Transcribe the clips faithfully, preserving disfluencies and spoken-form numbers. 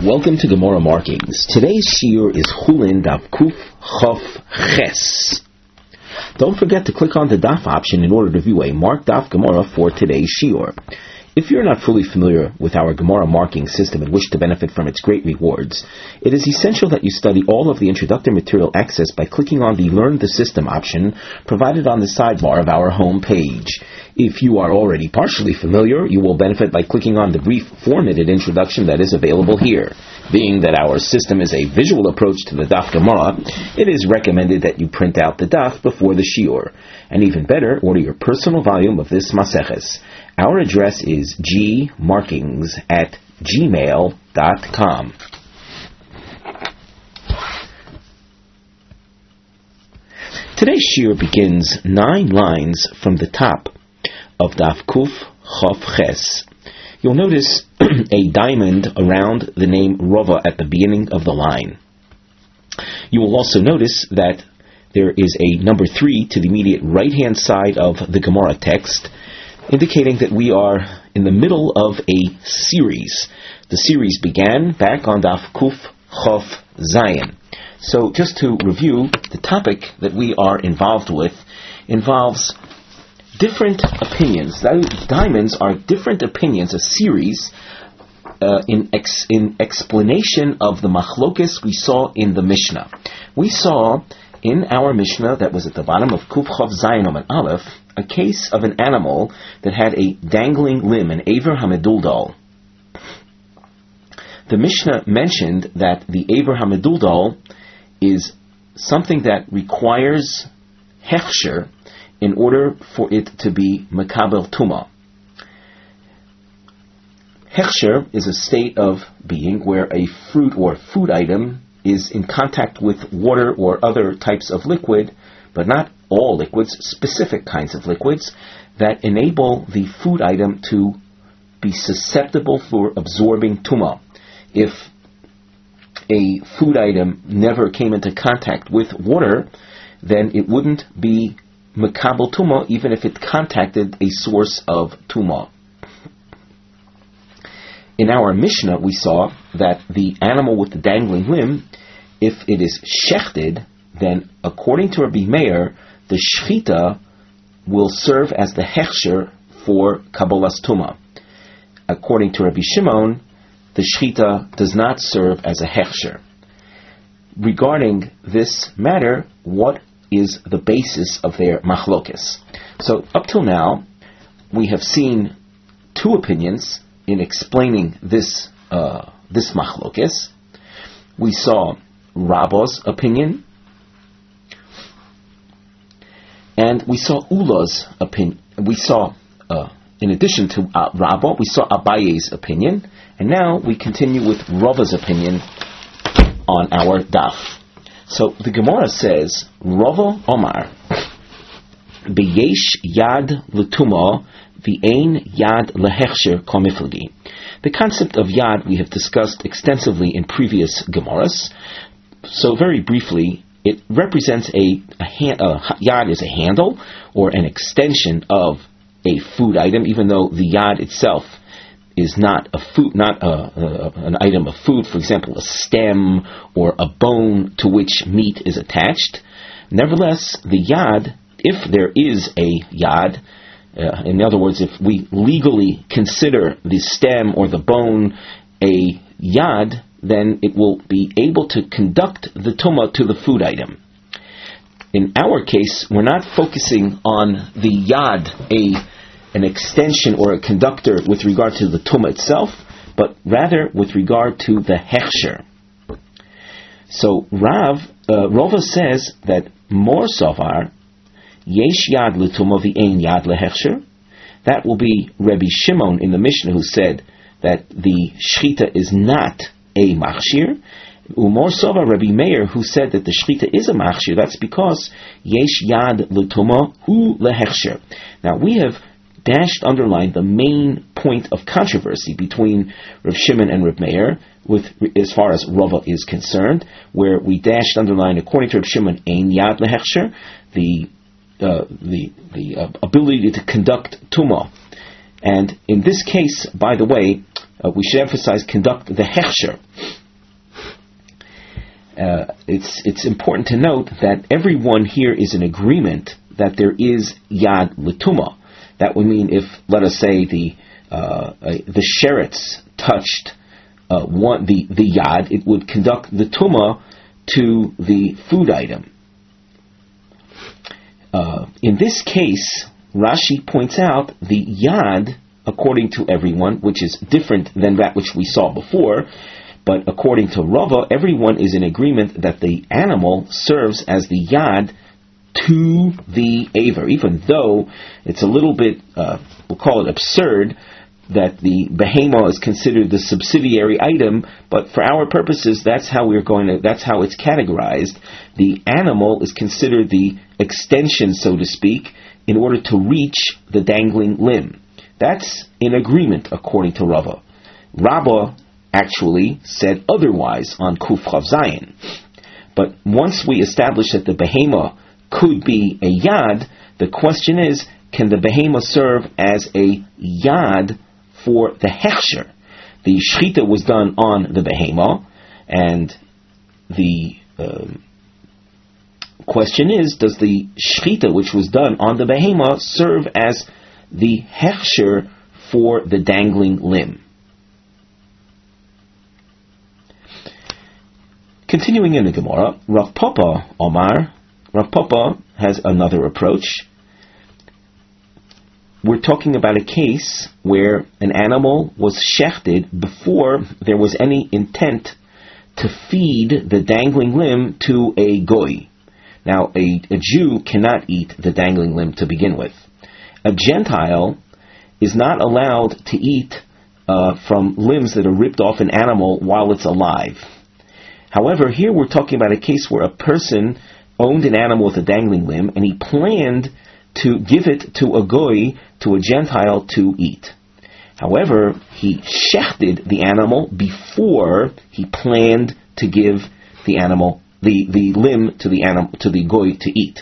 Welcome to Gemara Markings. Today's shiur is Chulin Daf Kuf Chof Ches. Don't forget to click on the Daf option in order to view a marked Daf Gemara for today's shiur. If you're not fully familiar with our Gemara marking system and wish to benefit from its great rewards, it is essential that you study all of the introductory material accessed by clicking on the Learn the System option provided on the sidebar of our home page. If you are already partially familiar, you will benefit by clicking on the brief formatted introduction that is available here. Being that our system is a visual approach to the Daf Gemara, it is recommended that you print out the Daf before the shiur. And even better, order your personal volume of this Maseches. Our address is gmarkings at gmail dot com. Today's shiur begins nine lines from the top of Daf Kuf Chof Ches. You'll notice a diamond around the name Rova at the beginning of the line. You will also notice that there is a number three to the immediate right-hand side of the Gemara text, indicating that we are in the middle of a series. The series began back on Daf Kuf Chof Zayin. So just to review, the topic that we are involved with involves different opinions. Diamonds are different opinions, a series uh, in ex, in explanation of the machlokes we saw in the Mishnah. We saw in our Mishnah that was at the bottom of Kuf Chof Zayin and Aleph a case of an animal that had a dangling limb, an Aver Hameduldal. The Mishnah mentioned that the Aver Hameduldal is something that requires hechsher in order for it to be makabel tuma. Hechsher is a state of being where a fruit or food item is in contact with water or other types of liquid, but not all liquids, specific kinds of liquids that enable the food item to be susceptible for absorbing tuma. If a food item never came into contact with water, then it wouldn't be makabel tuma even if it contacted a source of tuma. In our Mishnah, we saw that the animal with the dangling limb, if it is shechted, then according to Rabbi Meir, the shechita will serve as the hechsher for kabbalas tuma. According to Rabbi Shimon, the shechita does not serve as a hechsher. Regarding this matter, what is the basis of their machlokes? So up till now, we have seen two opinions in explaining this uh, this machlokes. We saw Rabba's opinion, and we saw Ula's opinion. We saw, uh, in addition to uh, Rabba, we saw Abaye's opinion, and now we continue with Rava's opinion on our daf. So the Gemara says, Rava Omar, Beyesh Yad L'Tuma, V'ein Yad L'Hechsher Komiflagi. The concept of Yad we have discussed extensively in previous Gemaras. So very briefly, it represents a, a, hand, a Yad is a handle or an extension of a food item, even though the Yad itself is not a food, not a, a, an item of food, for example, a stem or a bone to which meat is attached. Nevertheless, the yad, if there is a yad, uh, in other words, if we legally consider the stem or the bone a yad, then it will be able to conduct the tumah to the food item. In our case, we're not focusing on the yad, a an extension or a conductor with regard to the tumah itself, but rather with regard to the hechsher. So Rav, uh, Rava says that more savar, yesh yad l'tumah v'ein yad lehechsher. That will be Rabbi Shimon in the Mishnah who said that the shechita is not a machshir. Umor savar Rabbi Meir who said that the shechita is a machshir. That's because yesh yad l'tumah hu lehechsher. Now we have dashed underlined the main point of controversy between Rav Shimon and Rav Meir, with as far as Rava is concerned, where we dashed underline according to Rav Shimon ein yad lehechsher, the uh, the the uh, ability to conduct tumah And in this case, by the way, uh, we should emphasize conduct the hechsher. Uh, it's it's important to note that everyone here is in agreement that there is yad l'tumah. That would mean if, let us say, the uh, uh, the sheretz touched uh, one the the yad, it would conduct the tumah to the food item. Uh, in this case, Rashi points out the yad, according to everyone, which is different than that which we saw before. But according to Rava, everyone is in agreement that the animal serves as the yad to the aver, even though it's a little bit, uh, we'll call it absurd, that the behemoth is considered the subsidiary item, but for our purposes, that's how we're going to, that's how it's categorized. The animal is considered the extension, so to speak, in order to reach the dangling limb. That's in agreement, according to Rava. Rabbah actually said otherwise on Kuf Chav Zayin. But once we establish that the behemoth could be a yad, the question is, can the behemoth serve as a yad for the hechsher? The shchita was done on the behemoth, and the um, question is, does the shchita which was done on the behemoth serve as the hechsher for the dangling limb? Continuing in the Gemara, Rav Papa Omar, Rav Papa has another approach. We're talking about a case where an animal was shechted before there was any intent to feed the dangling limb to a goy. Now, a, a Jew cannot eat the dangling limb to begin with. A Gentile is not allowed to eat uh, from limbs that are ripped off an animal while it's alive. However, here we're talking about a case where a person owned an animal with a dangling limb, and he planned to give it to a goy, to a Gentile, to eat. However, he shechted the animal before he planned to give the animal, the, the limb to the animal, to the goy to eat.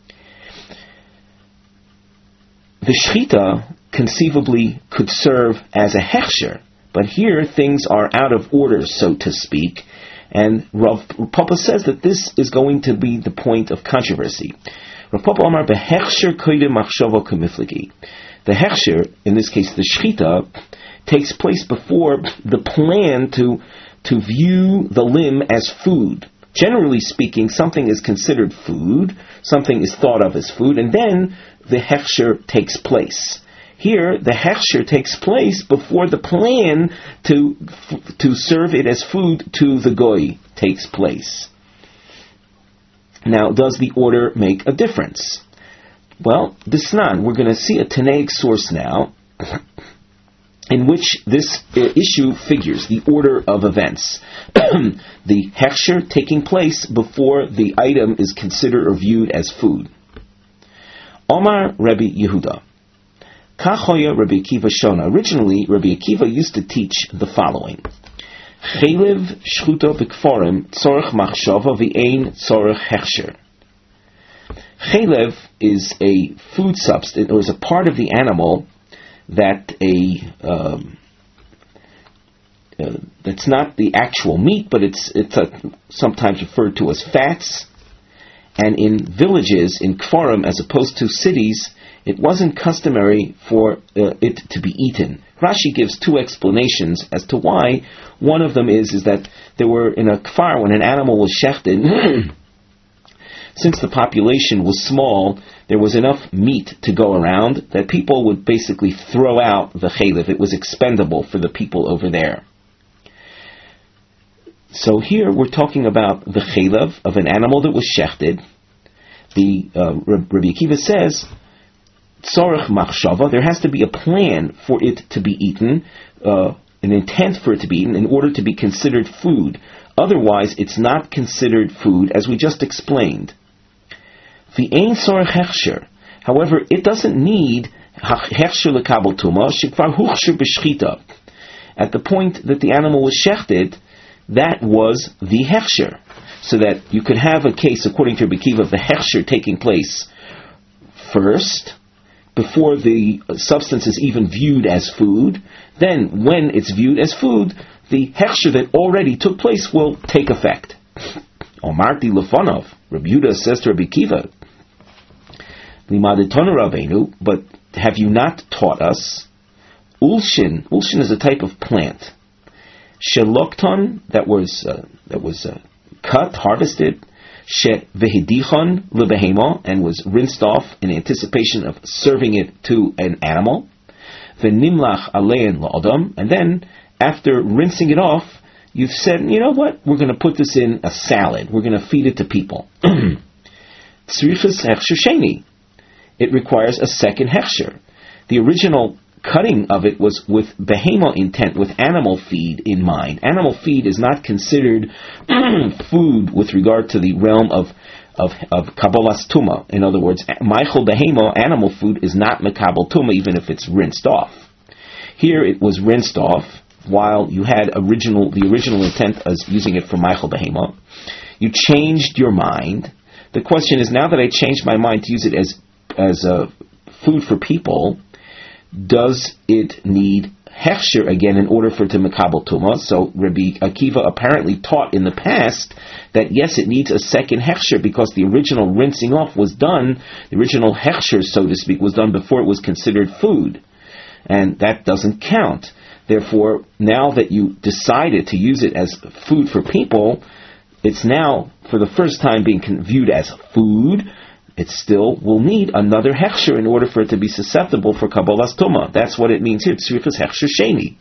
The shechita conceivably could serve as a hechsher, but here things are out of order, so to speak. And Rav Papa says that this is going to be the point of controversy. Rav Papa Amar behechsher koydem machshava k'miflagi. The hechsher, in this case the shchita, takes place before the plan to to view the limb as food. Generally speaking, something is considered food, something is thought of as food, and then the hechsher takes place. Here, the hechsher takes place before the plan to to serve it as food to the goy takes place. Now, does the order make a difference? Well, Bisnan, we're going to see a Tanaic source now in which this uh, issue figures, the order of events. The hechsher taking place before the item is considered or viewed as food. Omar Rabbi Yehuda. Kachoya Rabbi Akiva Shona. Originally, Rabbi Akiva used to teach the following: Chelev shchuto b'kforim tzorech machshava v'ein tzorech hechsher. Chelev is a food substance, or is a part of the animal that a um, uh, that's not the actual meat, but it's it's a, sometimes referred to as fats. And in villages, in kforim, as opposed to cities, it wasn't customary for uh, it to be eaten. Rashi gives two explanations as to why. One of them is, is that there were, in a kfar, when an animal was shechted, since the population was small, there was enough meat to go around that people would basically throw out the chelev. It was expendable for the people over there. So here we're talking about the chelev of an animal that was shechted. The uh, Rabbi Akiva says, tzorech machshava, there has to be a plan for it to be eaten, uh, an intent for it to be eaten in order to be considered food. Otherwise, it's not considered food, as we just explained. V'ein tzorech hechsher. However, it doesn't need hechsher lekabel tuma, shekvar huchsher b'shchita. At the point that the animal was shechted, that was the hechsher. So that you could have a case, according to Rabbi Akiva, of the hechsher taking place first, before the substance is even viewed as food, then when it's viewed as food, the hechsher that already took place will take effect. Omarti Lefonov, Rabbi Yehuda says to Rabbi Kiva, Limadetonu Rabbeinu, but have you not taught us? Ulshin, ulshin is a type of plant. Shelokton, that was uh, that was uh, cut, harvested. She vehidichon lebehemo, and was rinsed off in anticipation of serving it to an animal. Venimlach alein laadam, and then after rinsing it off, you've said, you know what? We're going to put this in a salad. We're going to feed it to people. Tzrichas hechsher sheni. It requires a second hechsher. The original cutting of it was with behema intent, with animal feed in mind. Animal feed is not considered food with regard to the realm of of, of kabolas tuma. In other words, meichel behema, animal food, is not mekabel tuma, even if it's rinsed off. Here it was rinsed off, while you had original the original intent as using it for meichel behema. You changed your mind. The question is, now that I changed my mind to use it as as a food for people, does it need hechsher again in order for it to mekabel tuma? So Rabbi Akiva apparently taught in the past that yes, it needs a second hechsher because the original rinsing off was done, the original hechsher, so to speak, was done before it was considered food, and that doesn't count. Therefore, now that you decided to use it as food for people, it's now for the first time being viewed as food. It still will need another hechsher in order for it to be susceptible for Kabbalas Tuma. That's what it means here. Tzrichas hechsher sheni.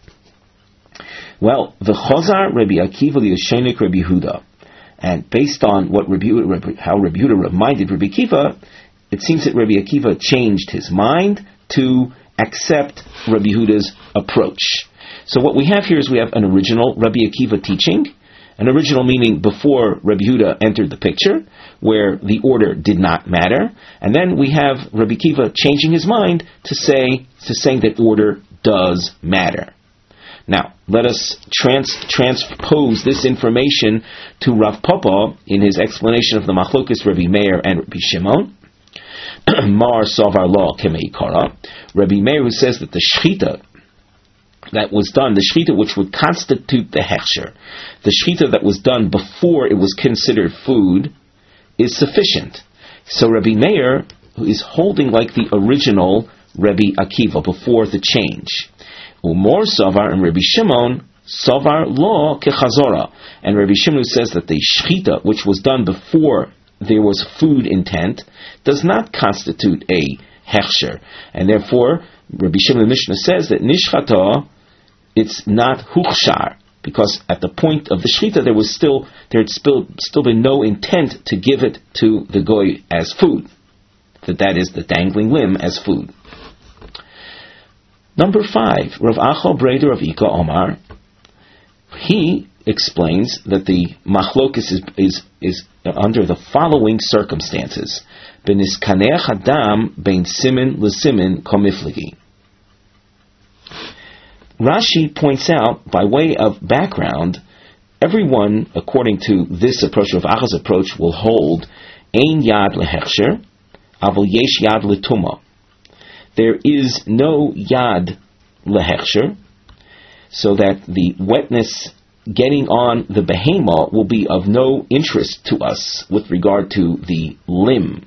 Well, the Chazar Rabbi Akiva liyoshenik Rabbi Yehuda, and based on what Rabbi, Rabbi, how Rabbi Yehuda reminded Rabbi Akiva, it seems that Rabbi Akiva changed his mind to accept Rabbi Yehuda's approach. So what we have here is we have an original Rabbi Akiva teaching. An original meaning before Rabbi Yehuda entered the picture, where the order did not matter, and then we have Rabbi Akiva changing his mind to say to saying that order does matter. Now, let us trans, transpose this information to Rav Papa in his explanation of the Machlokes Rabbi Meir and Rabbi Shimon. Mar Savar Law Kemeikara. Rabbi Meir, who says that the shechita that was done, the shechita which would constitute the hechsher, the shechita that was done before it was considered food, is sufficient. So Rabbi Meir is holding like the original Rabbi Akiva before the change. Umor Savar and Rabbi Shimon, Savar Law Kechazora. And Rabbi Shimon says that the shechita which was done before there was food intent does not constitute a hechsher. And therefore, Rabbi Shimon Mishnah says that nishchata, it's not huchshar, because at the point of the shechita there was still there had still still been no intent to give it to the goy as food, that that is the dangling limb as food. Number five, Rav Acha Breder of Ika Omar, he explains that the machlokes is is is under the following circumstances: beniskaneh hadam bein simin lesimin komifligi. Rashi points out, by way of background, everyone, according to this approach, of Acha's approach, will hold ein yad lehechsher, avol yesh yad letuma. There is no yad lehechsher, so that the wetness getting on the behema will be of no interest to us with regard to the limb.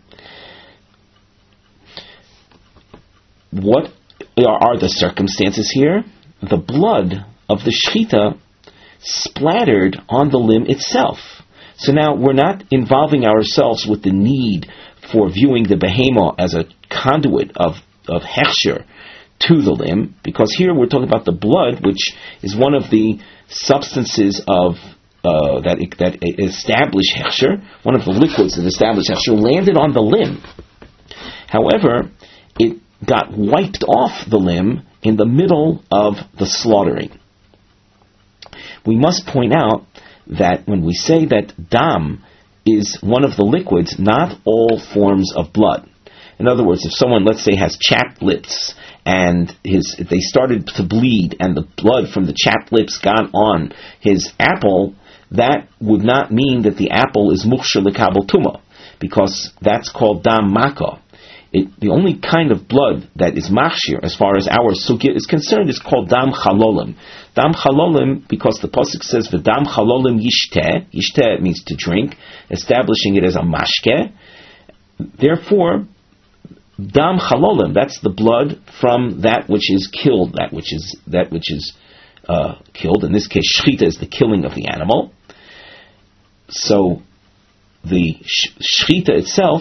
What are the circumstances here? The blood of the shechita splattered on the limb itself. So now we're not involving ourselves with the need for viewing the behema as a conduit of, of hechsher to the limb, because here we're talking about the blood, which is one of the substances of uh, that that establish hechsher, one of the liquids that establish hechsher, landed on the limb. However, it got wiped off the limb in the middle of the slaughtering. We must point out that when we say that dam is one of the liquids, not all forms of blood. In other words, if someone, let's say, has chapped lips and his they started to bleed and the blood from the chapped lips got on his apple, that would not mean that the apple is muksher lekabel tuma, because that's called dam maka. it, the only kind of blood that is machshir, as far as our sugya is concerned, is called dam chalolim. Dam chalolim, because the pasuk says v'dam chalolim yishteh. Yishteh means to drink, establishing it as a mashke. Therefore, dam chalolim, that's the blood from that which is killed, that which is that which is uh, killed. In this case, shchita is the killing of the animal. So the shchita itself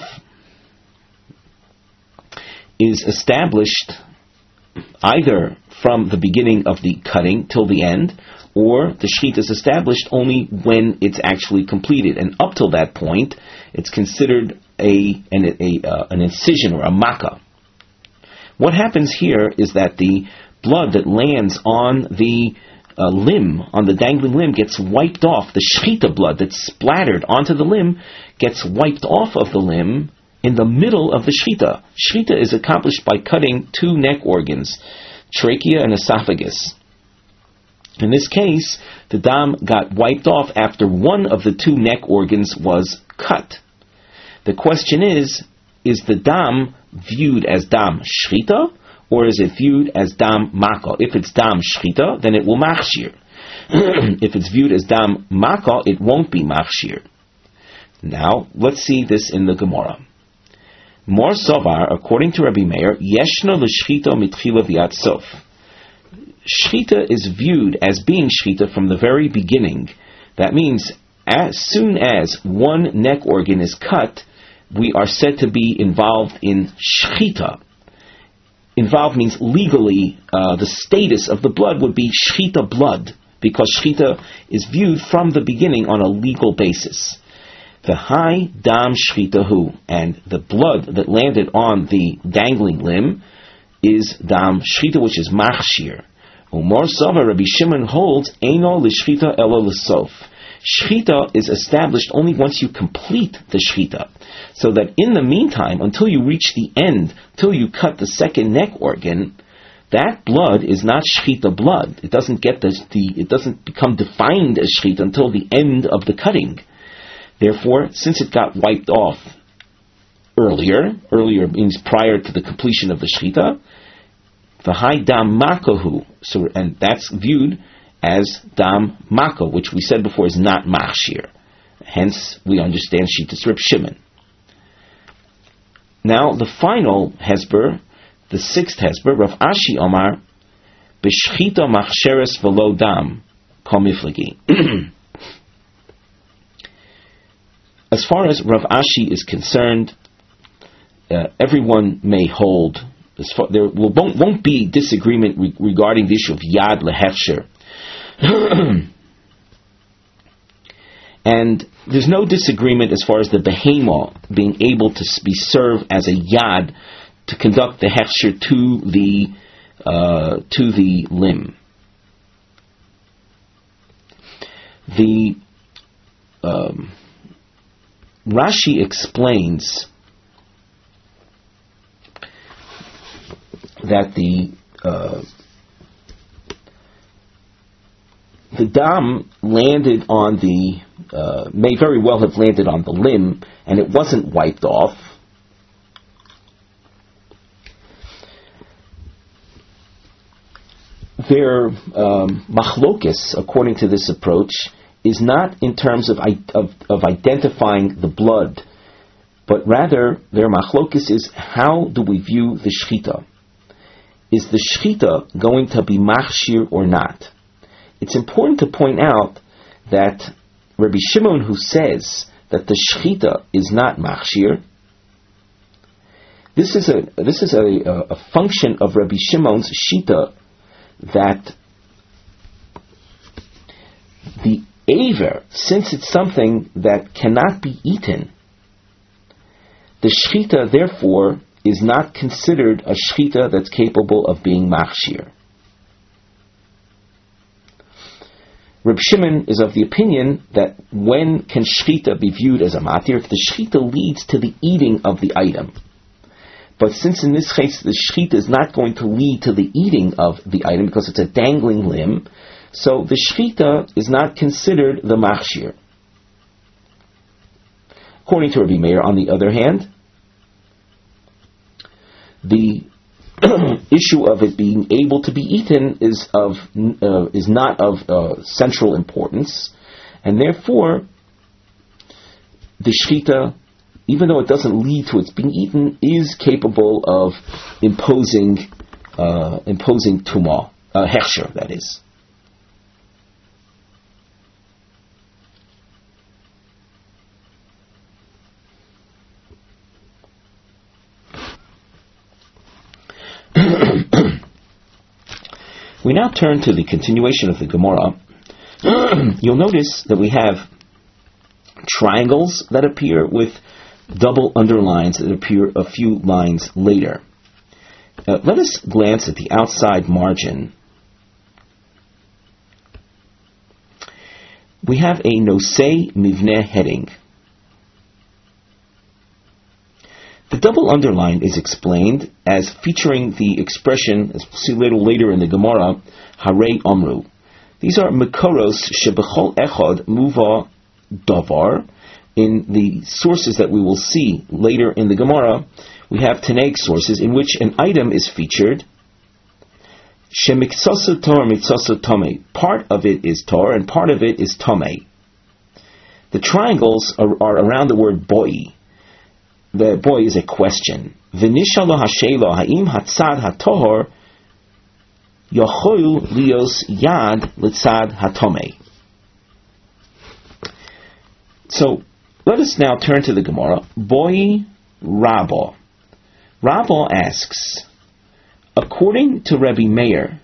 is established either from the beginning of the cutting till the end, or the shchita is established only when it's actually completed. And up till that point, it's considered a an, a, uh, an incision or a makkah. What happens here is that the blood that lands on the uh, limb, on the dangling limb, gets wiped off. The shchita blood that's splattered onto the limb gets wiped off of the limb in the middle of the shchita. Shchita is accomplished by cutting two neck organs, trachea and esophagus. In this case, the dam got wiped off after one of the two neck organs was cut. The question is, is the dam viewed as dam shchita, or is it viewed as dam makkah? If it's dam shchita, then it will machshir. If it's viewed as dam makkah, it won't be machshir. Now, let's see this in the Gemara. Mor Sovar, according to Rabbi Meir, yeshna l'shchita mitchila v'yat sof. Shchita is viewed as being shchita from the very beginning. That means, as soon as one neck organ is cut, we are said to be involved in shchita. Involved means legally, uh, the status of the blood would be shchita blood, because shchita is viewed from the beginning on a legal basis. The high dam shchitahu, and the blood that landed on the dangling limb is dam shchita, which is machshir. Umar Sava, Rabbi Shimon holds, Eino l'shchita elo l'sof. Shchita is established only once you complete the shchita. So that in the meantime, until you reach the end, till you cut the second neck organ, that blood is not shchita blood. It doesn't get the, the it doesn't become defined as shchita until the end of the cutting. Therefore, since it got wiped off earlier, earlier means prior to the completion of the shchita, the high dam makahu, so and that's viewed as dam makkah, which we said before is not machshir. Hence, we understand Shitas Reb Shimon. Now, the final hesber, the sixth hesber, Rav Ashi Omar, b'shchita machsheres v'lo dam kol miflagi. As far as Rav Ashi is concerned, uh, everyone may hold. As far, there will, won't, won't be disagreement re- regarding the issue of yad lehefsher. And there's no disagreement as far as the behemoth being able to be served as a yad to conduct the hefsher to the uh, to the limb. The um, Rashi explains that the uh, the dam landed on the uh, may very well have landed on the limb, and it wasn't wiped off. Their um, machlokis, according to this approach, is not in terms of, of of identifying the blood, but rather their machlokis is how do we view the shchita. Is the shchita going to be machshir or not? It's important to point out that Rabbi Shimon, who says that the shchita is not machshir, this is a this is a, a function of Rabbi Shimon's shita, that the aver, since it's something that cannot be eaten, the shchita therefore is not considered a shchita that's capable of being machshir. Reb Shimon is of the opinion that when can shchita be viewed as a matir? If the shchita leads to the eating of the item. But since in this case the shchita is not going to lead to the eating of the item because it's a dangling limb, so the shchita is not considered the machshir. According to Rabbi Meir, on the other hand, the issue of it being able to be eaten is of uh, is not of uh, central importance, and therefore the shchita, even though it doesn't lead to its being eaten, is capable of imposing uh, imposing tumah, uh, hechsher, that is. We now turn to the continuation of the Gemara. You'll notice that we have triangles that appear with double underlines that appear a few lines later. Uh, let us glance at the outside margin. We have a nosei mivneh heading. The double underline is explained as featuring the expression, as we'll see later, later in the Gemara, Harei Omru. These are Mekoros Shebechol Echad Muva Davar. In the sources that we will see later in the Gemara, we have Tanaic sources in which an item is featured. Shemiksasu Tor Mitsasu Tomei. Part of it is Tor and part of it is Tomei. The triangles are, are around the word boi. The boy is a question. V'nishalo hashelo ha'im hatzad hatohor yochol lios yad litzad hatomei. So let us now turn to the Gemara. Boy Rabba. Rabba asks, according to Rabbi Meir,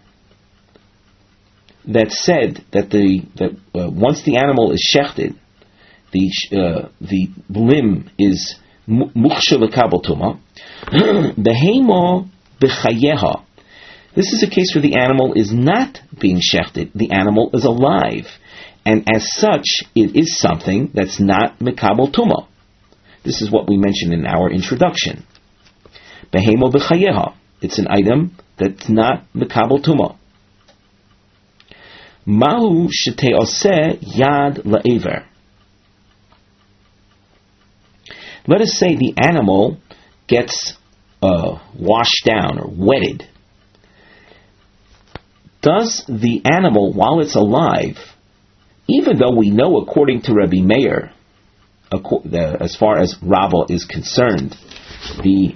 that said that the that uh, once the animal is shechted, the uh, the limb is mukhsha lekabel tuma. Behemo bechayeha. This is a case where the animal is not being shechted. The animal is alive, and as such, it is something that's not mekabel tuma. This is what we mentioned in our introduction. Behemo bechayeha. It's an item that's not mekabel tuma. Mahu sheteoseh yad la'ever. Let us say the animal gets uh, washed down or wetted. Does the animal, while it's alive, even though we know according to Rabbi Meir, as far as Rabba is concerned, the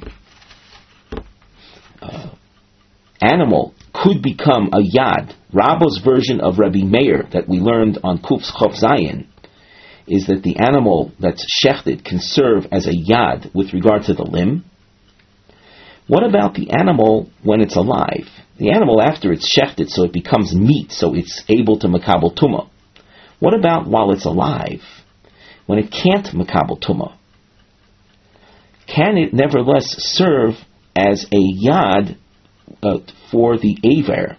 uh, animal could become a yad. Rabba's version of Rabbi Meir that we learned on Kuf's Chof Zayin is that the animal that's shechted can serve as a yad with regard to the limb. What about the animal when it's alive? The animal after it's shechted, so it becomes meat, so it's able to makabel tumah. What about while it's alive, when it can't makabel tumah? Can it nevertheless serve as a yad uh, for the aver?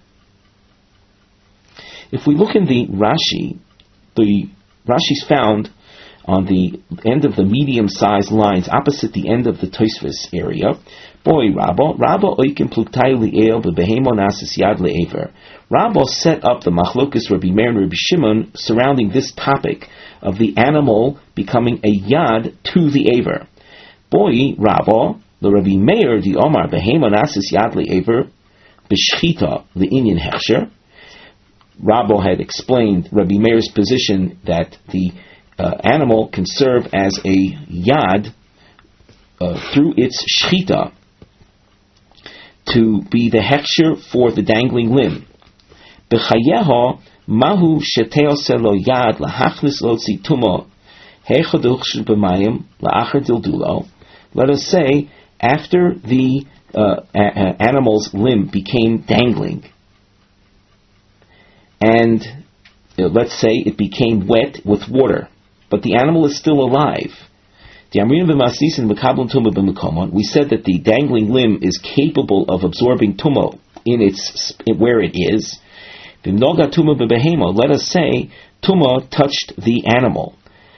If we look in the Rashi, the Rashi's found on the end of the medium-sized lines opposite the end of the Tosfos area. Boy, Rabba, Rabba oikim pluktai li'el b'behemo nasis yad le'ever. Rabba set up the machlokas Rabbi Meir and Rabbi Shimon surrounding this topic of the animal becoming a yad to the aver. Boy, Rabba, the Rabbi Meir di Omar behemo nasis yad le'ever b'shchita le'inyan hechsher. Rabba had explained Rabbi Meir's position that the uh, animal can serve as a yad uh, through its shchita to be the hechsher for the dangling limb. B'chayeha mahu sheteoseh lo yad lahachnis lo tzituma hechaduch b'mayim la'achar dildulo. Let us say after the uh, a- a- animal's limb became dangling, and uh, let's say it became wet with water, but the animal is still alive. We said that the dangling limb is capable of absorbing tumo in its where it is. Let us say tumo touched the animal.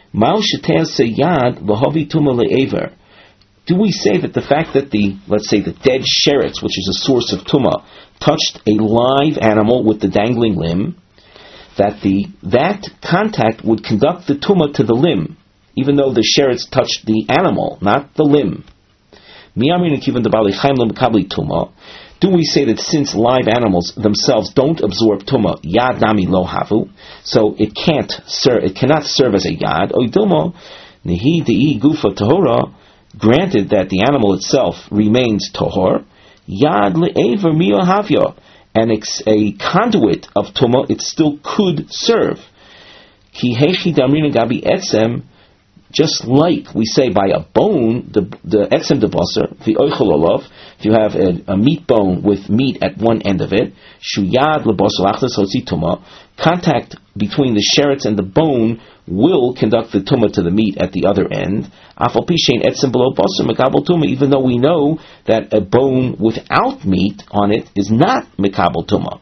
Do we say that the fact that the, let's say, the dead sheretz, which is a source of tumah, touched a live animal with the dangling limb, that the that contact would conduct the tumah to the limb, even though the sheretz touched the animal, not the limb? Do we say that since live animals themselves don't absorb tuma, yad nami lo havu, so it can't serve, it cannot serve as a yad? Oidilmo nehi dei gufa tahora. Granted that the animal itself remains tahor, yad le'ever miyahavya, and it's a conduit of tuma, it still could serve. Ki hechi damrina gabi etzem. Just like we say by a bone, the the etzem de basar, the oichel olav, if you have a, a meat bone with meat at one end of it, shuyad lebasar achnas hotzi tuma, contact between the sherets and the bone will conduct the tuma to the meat at the other end. Afal pishein etzem below basar mekabel tuma, even though we know that a bone without meat on it is not mekabel tuma.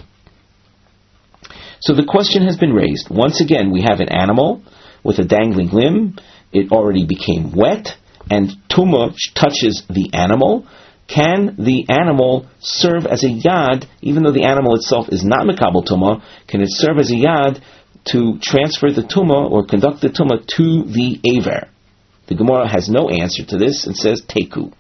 So the question has been raised. Once again, we have an animal with a dangling limb, it already became wet, and tuma touches the animal. Can the animal serve as a yad, even though the animal itself is not mekabel tuma? Can it serve as a yad to transfer the tuma or conduct the tuma to the aver? The Gemara has no answer to this and says teku.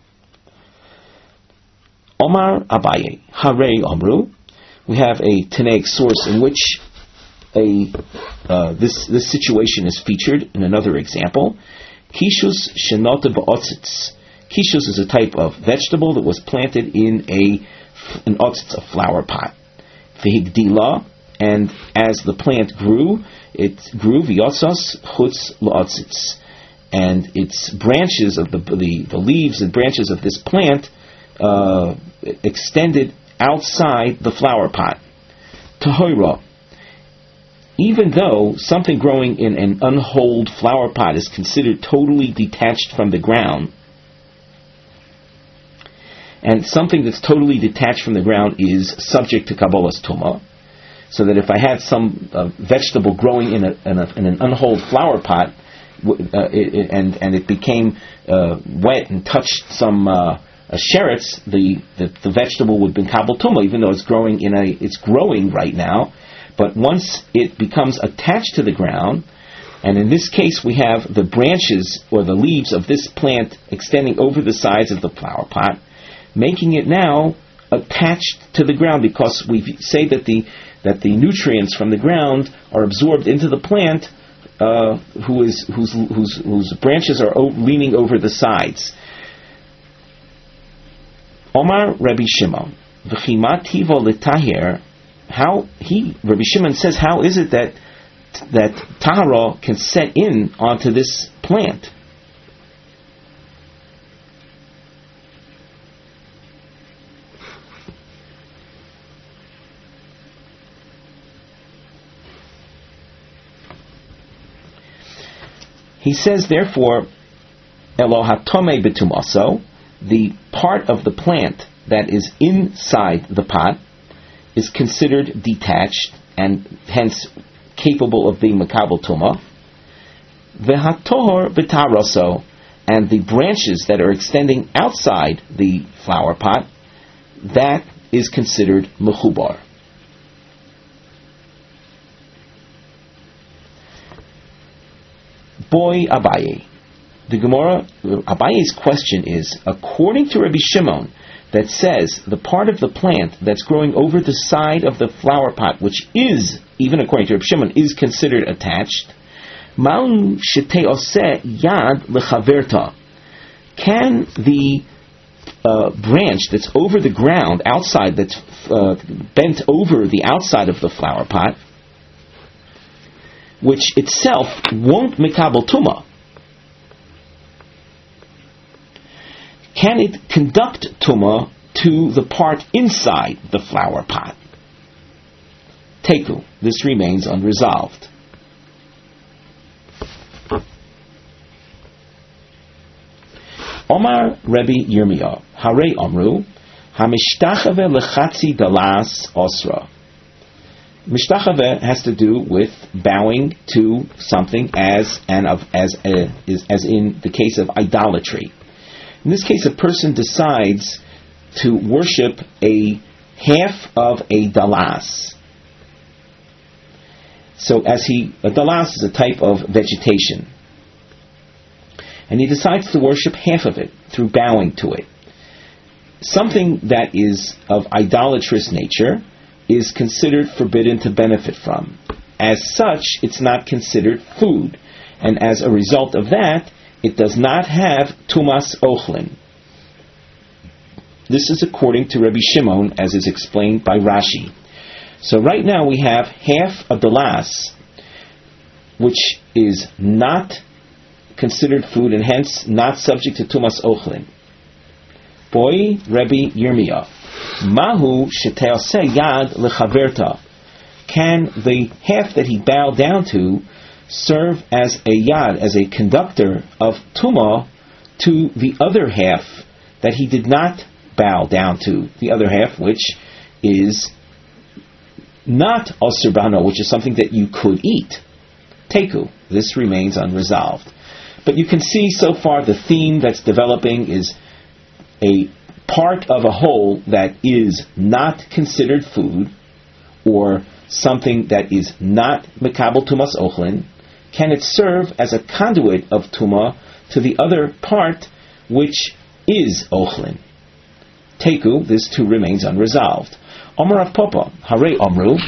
Omar Abaye, Hare Omru. We have a Tanaic source in which A, uh, this this situation is featured in another example. Kishus shenota ba'otzitz. Kishus is a type of vegetable that was planted in a an otzitz, a flower pot. V'higdila, and as the plant grew, it grew v'yotzas chutz la'otzitz, and its branches of the, the the leaves and branches of this plant uh, extended outside the flower pot. Tahora. Even though something growing in an unholed flower pot is considered totally detached from the ground, and something that's totally detached from the ground is subject to Kabbalah's Tumah, so that if I had some uh, vegetable growing in, a, in, a, in an unholed flower pot, uh, it, it, and, and it became uh, wet and touched some uh, uh, sherets, the, the, the vegetable would be Kabbal Tumah, even though it's growing in a it's growing right now. But once it becomes attached to the ground, and in this case we have the branches or the leaves of this plant extending over the sides of the flower pot, making it now attached to the ground, because we say that the that the nutrients from the ground are absorbed into the plant, uh, who is whose whose whose branches are o- leaning over the sides. Omar Rabbi Shimon, v'chima tivo l'taher. How he, Rabbi Shimon says, how is it that that tahara can set in onto this plant? He says, therefore, Elohatome betumaso, the part of the plant that is inside the pot is considered detached and hence capable of being makabel tuma. V'hatohor b'taraso, and the branches that are extending outside the flower pot, that is considered mechubar. Boy Abaye. The Gemara, Abaye's question is, according to Rabbi Shimon, that says the part of the plant that's growing over the side of the flower pot, which is, even according to Rabbi Shimon, is considered attached, Ma'u shete oseh yad lechaverta. Can the uh, branch that's over the ground, outside, that's uh, bent over the outside of the flower pot, which itself won't mikabel tuma, can it conduct tuma to the part inside the flower pot? Teku. This remains unresolved. Omar Rebbe Yirmiyah, Hare Omru, Hamishtachave lechatzi dalas osra. Mishtachave has to do with bowing to something as and of as a, is, as in the case of idolatry. In this case, a person decides to worship a half of a dalas. So, as he, a dalas is a type of vegetation. and he decides to worship half of it through bowing to it. Something that is of idolatrous nature is considered forbidden to benefit from. As such, it's not considered food, and as a result of that, it does not have tumas ochlin. This is according to Rabbi Shimon, as is explained by Rashi. So right now we have half of the las, which is not considered food and hence not subject to tumas ochlin. Boy, Rabbi Yirmiyah, mahu sheteoseh yad lechaverta. Can the half that he bowed down to serve as a yad, as a conductor of tumah to the other half that he did not bow down to, the other half which is not osur b'hano, which is something that you could eat. Teku. This remains unresolved. But you can see so far the theme that's developing is a part of a whole that is not considered food, or something that is not mekabel tumas ochlin. Can it serve as a conduit of tumah to the other part which is ochlin? Teku, this too remains unresolved. Omar Rav Papa, Hare Omru.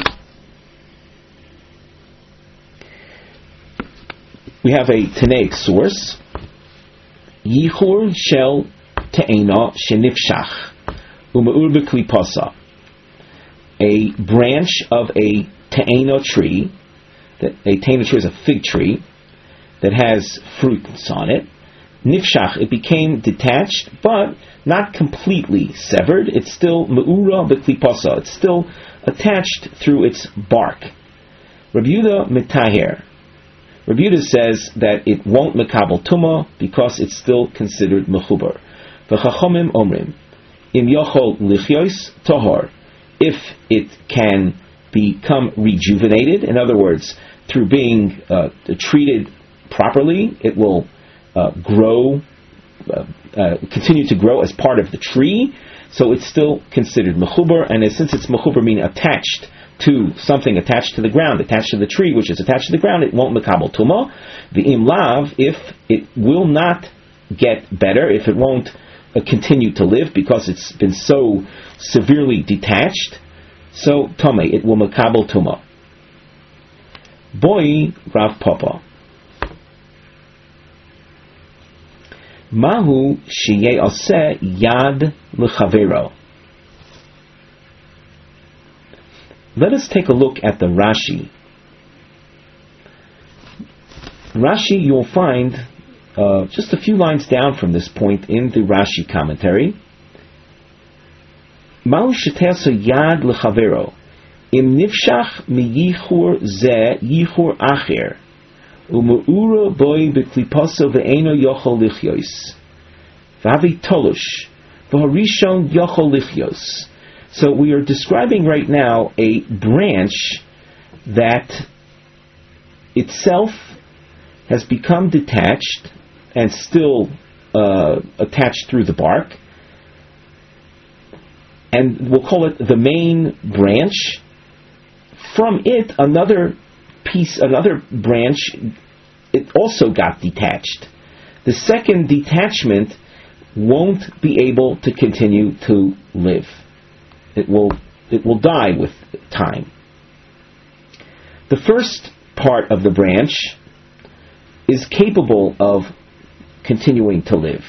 We have a Tanaic source. Yichur shel te'ena shenifshach u'me'ur b'klipasa. A branch of a te'ena tree, that a te'ena tree is a fig tree that has fruits on it. Nifshach, it became detached, but not completely severed. It's still me'ura b'klipasa. It's still attached through its bark. Rabbi Yehuda mitaher. Rabbi Yehuda says that it won't mekabel tumah because it's still considered mechubar. V'chachomim omrim im yochol lichyos tahor. If it can become rejuvenated, in other words, through being uh, treated properly, it will uh, grow, uh, uh, continue to grow as part of the tree. So it's still considered mechubar, and since it's mechubar, meaning attached to something, attached to the ground, attached to the tree, which is attached to the ground, it won't mekabel tumah. The im lav, if it will not get better, if it won't uh, continue to live because it's been so severely detached, so tomei, it will mekabel tumah. Boy, Rav Papa. Mahu sheyeh oseh yad lechavero. Let us take a look at the Rashi. Rashi, you'll find uh, just a few lines down from this point in the Rashi commentary. Mahu sheteso yad lechavero im nifshach miyichur ze yichur acher u'me'ura boy b'klipaso ve'eno yochol lichyos v'avi tolush v'harishon yochol lichyos. So we are describing right now a branch that itself has become detached and still uh, attached through the bark, and we'll call it the main branch. From it, another piece, another branch, it also got detached. The second detachment won't be able to continue to live. It will it will die with time. The first part of the branch is capable of continuing to live.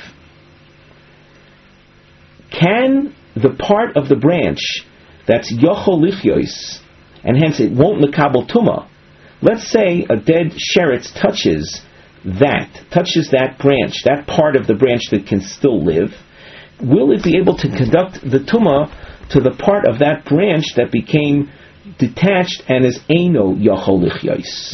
Can the part of the branch that's yochol lichyos, and hence it won't mekabel tumah, let's say a dead sheretz touches that, touches that branch, that part of the branch that can still live, will it be able to conduct the tumah to the part of that branch that became detached and is eino yochol lichyos?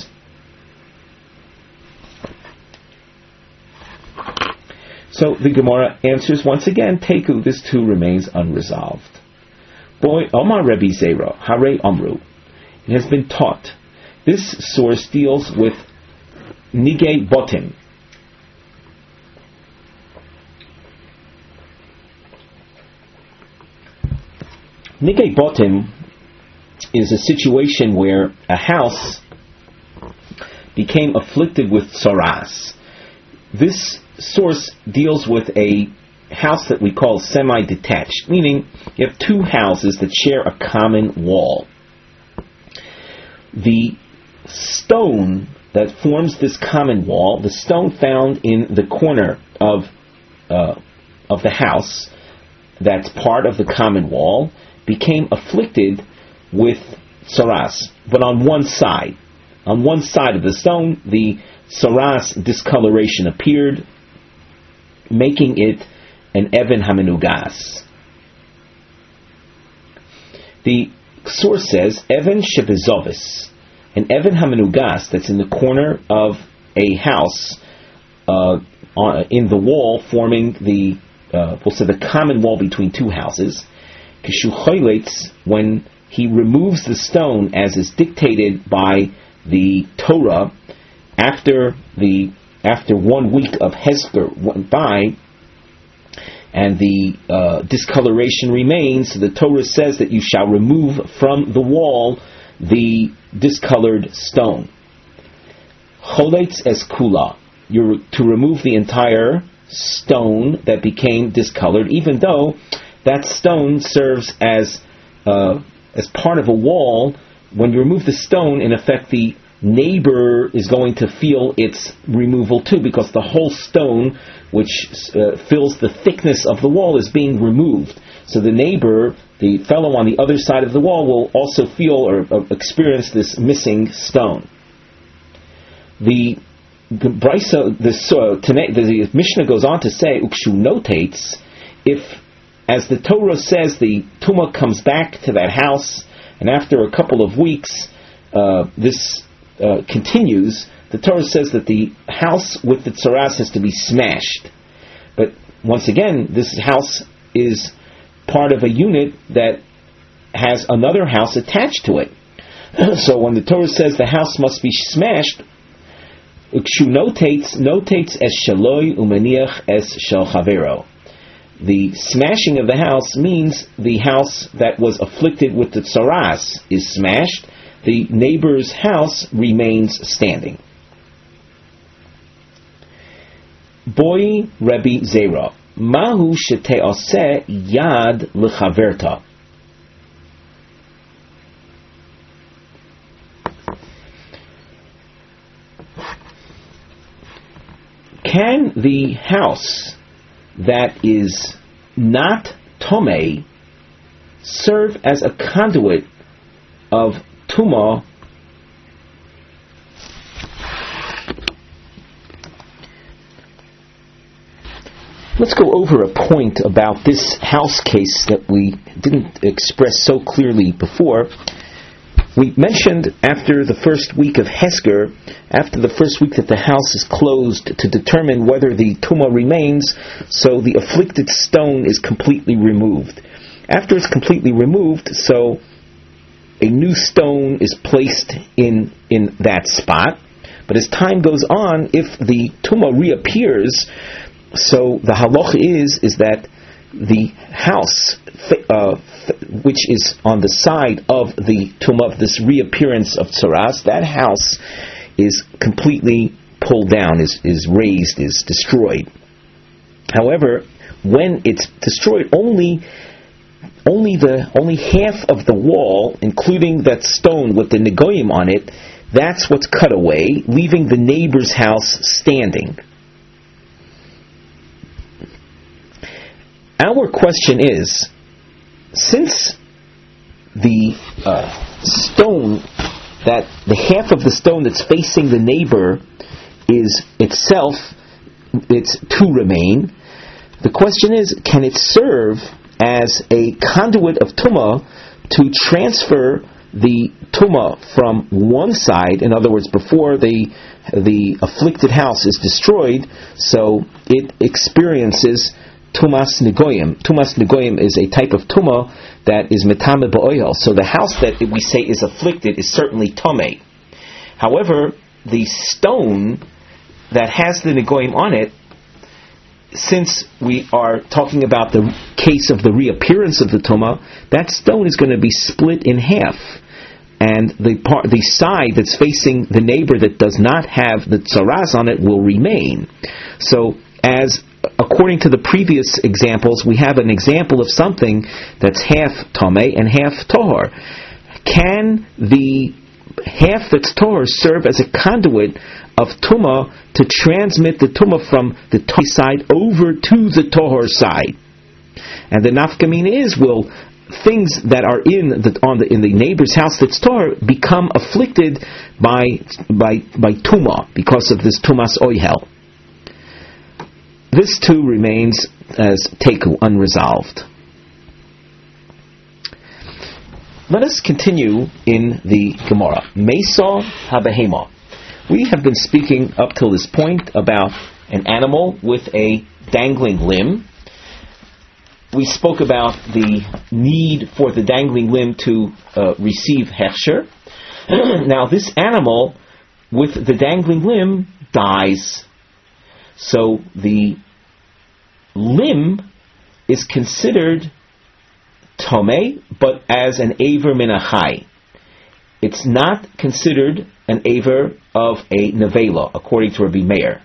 So the Gemara answers once again, Teku, this too remains unresolved. Boy, Omar Rebbe Zera, Hare Omru. It has been taught. This source deals with Nigei Botim. Nigei Botim is a situation where a house became afflicted with tsaras. This source deals with a house that we call semi-detached, meaning you have two houses that share a common wall. The stone that forms this common wall, the stone found in the corner of uh, of the house that's part of the common wall, became afflicted with tsaras, but on one side. On one side of the stone, the tsaras discoloration appeared, making it an Even Hamenugas. The source says, Even Shebezovis, an Even Hamenugas that's in the corner of a house, uh, on, in the wall forming the, uh, we'll say the common wall between two houses, Kishu Choyletz, when he removes the stone as is dictated by the Torah, after the after one week of Hesker went by, and the uh, discoloration remains, the Torah says that you shall remove from the wall the discolored stone. Choletz es kula, you're to remove the entire stone that became discolored, even though that stone serves as uh, as part of a wall. When you remove the stone, in effect, the neighbor is going to feel its removal too, because the whole stone, which uh, fills the thickness of the wall, is being removed. So the neighbor, the fellow on the other side of the wall, will also feel or uh, experience this missing stone. The the Brisa, the, uh, the Mishnah goes on to say, Ukshu notates, if, as the Torah says, the Tumah comes back to that house, and after a couple of weeks, uh, this uh, continues, the Torah says that the house with the tsaras has to be smashed. But once again, this house is part of a unit that has another house attached to it. So when the Torah says the house must be smashed, Ukshu notates, notates as shaloi umeniach es shel chavero. The smashing of the house means the house that was afflicted with the tsaras is smashed. The neighbor's house remains standing. Boi Rebbe Zera, Mahu shete'aseh yad lechaverta. Can the house that is not Tomei serve as a conduit of Tumah Let's go over a point about this house case that we didn't express so clearly before. We mentioned after the first week of Hesker, after the first week that the house is closed, to determine whether the tumah remains, so the afflicted stone is completely removed. After it's completely removed, so a new stone is placed in, in that spot. But as time goes on, if the tumah reappears, so the halacha is, is that the house, uh, which is on the side of the tumah, of this reappearance of tsaras, that house is completely pulled down, is, is razed, is destroyed. However, when it's destroyed, only only the only half of the wall, including that stone with the negoyim on it, that's what's cut away, leaving the neighbor's house standing. Our question is, since the uh, stone, that the half of the stone that's facing the neighbor is itself, it's to remain, the question is, can it serve as a conduit of tumah to transfer the tumah from one side, in other words, before the the afflicted house is destroyed, so it experiences Tumas Negoyim. Tumas Negoyim is a type of tumah that is metame ba'oil. So the house that we say is afflicted is certainly tomei. However, the stone that has the Negoyim on it, since we are talking about the case of the reappearance of the tumah, that stone is going to be split in half. And the part, the side that's facing the neighbor that does not have the tsaras on it will remain. So as according to the previous examples, we have an example of something that's half tameh and half tahor. Can the half that's tahor serve as a conduit of tumah to transmit the tumah from the tahor side over to the tahor side? And the nafkamina is, will things that are in the on the in the neighbor's house that's tahor become afflicted by by by tumah because of this tumas oihel? This too remains as teku, unresolved. Let us continue in the Gemara. Mesa habehema. We have been speaking up till this point about an animal with a dangling limb. We spoke about the need for the dangling limb to uh, receive hechsher. Now this animal with the dangling limb dies. So the limb is considered tomei, but as an aver min achai. It's not considered an aver of a nevela, according to Rabbi Meir.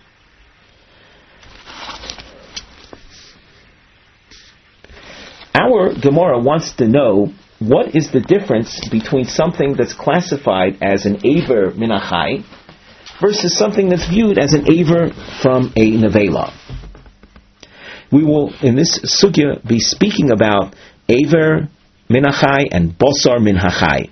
Our Gemara wants to know what is the difference between something that's classified as an aver min achai versus something that's viewed as an aver from a nevela. We will, in this sugya, be speaking about aver min achai and bosar min hachai.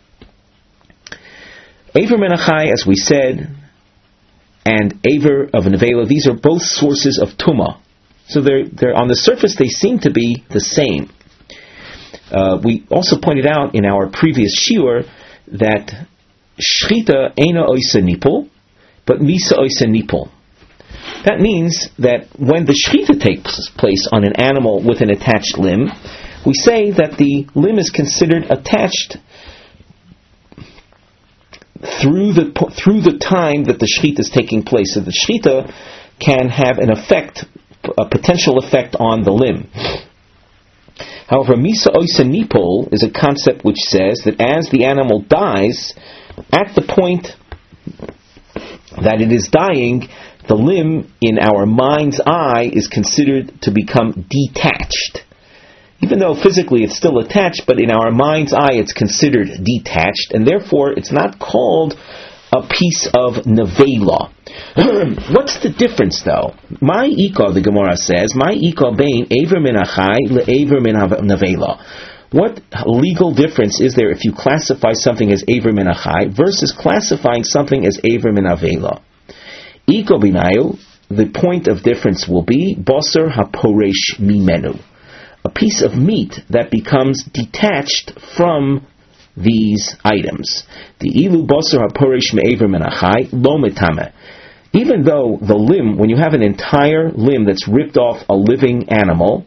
Aver min achai, as we said, and aver of a nevela, these are both sources of tumah. So they're, they're on the surface they seem to be the same. Uh, we also pointed out in our previous shiur that shchita eina oisa nipul, but misa oisa nipul. That means that when the shchita takes place on an animal with an attached limb, we say that the limb is considered attached through the through the time that the shchita is taking place. So the shchita can have an effect, a potential effect on the limb. However, misa oisa nipol is a concept which says that as the animal dies, at the point that it is dying, the limb in our mind's eye is considered to become detached. Even though physically it's still attached, but in our mind's eye it's considered detached, and therefore it's not called a piece of nevela. What's the difference, though? My ika, the Gemara says, my ika bein aver min achai le'aver min nevela. What legal difference is there if you classify something as aver min achai versus classifying something as aver min nevela? Ika binayu, the point of difference will be basar haporesh mimenu, a piece of meat that becomes detached from these items. The ilu basar haporesh me'aver min achai lo metame. Even though the limb, when you have an entire limb that's ripped off a living animal,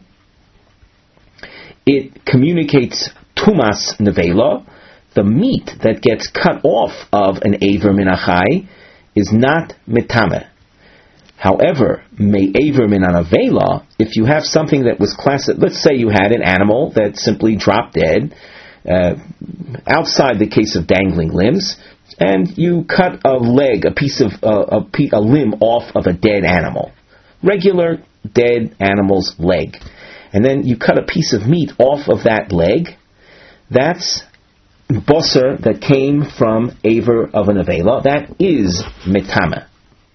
it communicates tumas nevela, the meat that gets cut off of an aver min achai is not metame. However, me'aver min nevela, if you have something that was classified, let's say you had an animal that simply dropped dead, uh, outside the case of dangling limbs, and you cut a leg, a piece of uh, a, pe- a limb off of a dead animal, regular dead animal's leg, and then you cut a piece of meat off of that leg. That's basar that came from aver of an avela. That is metame.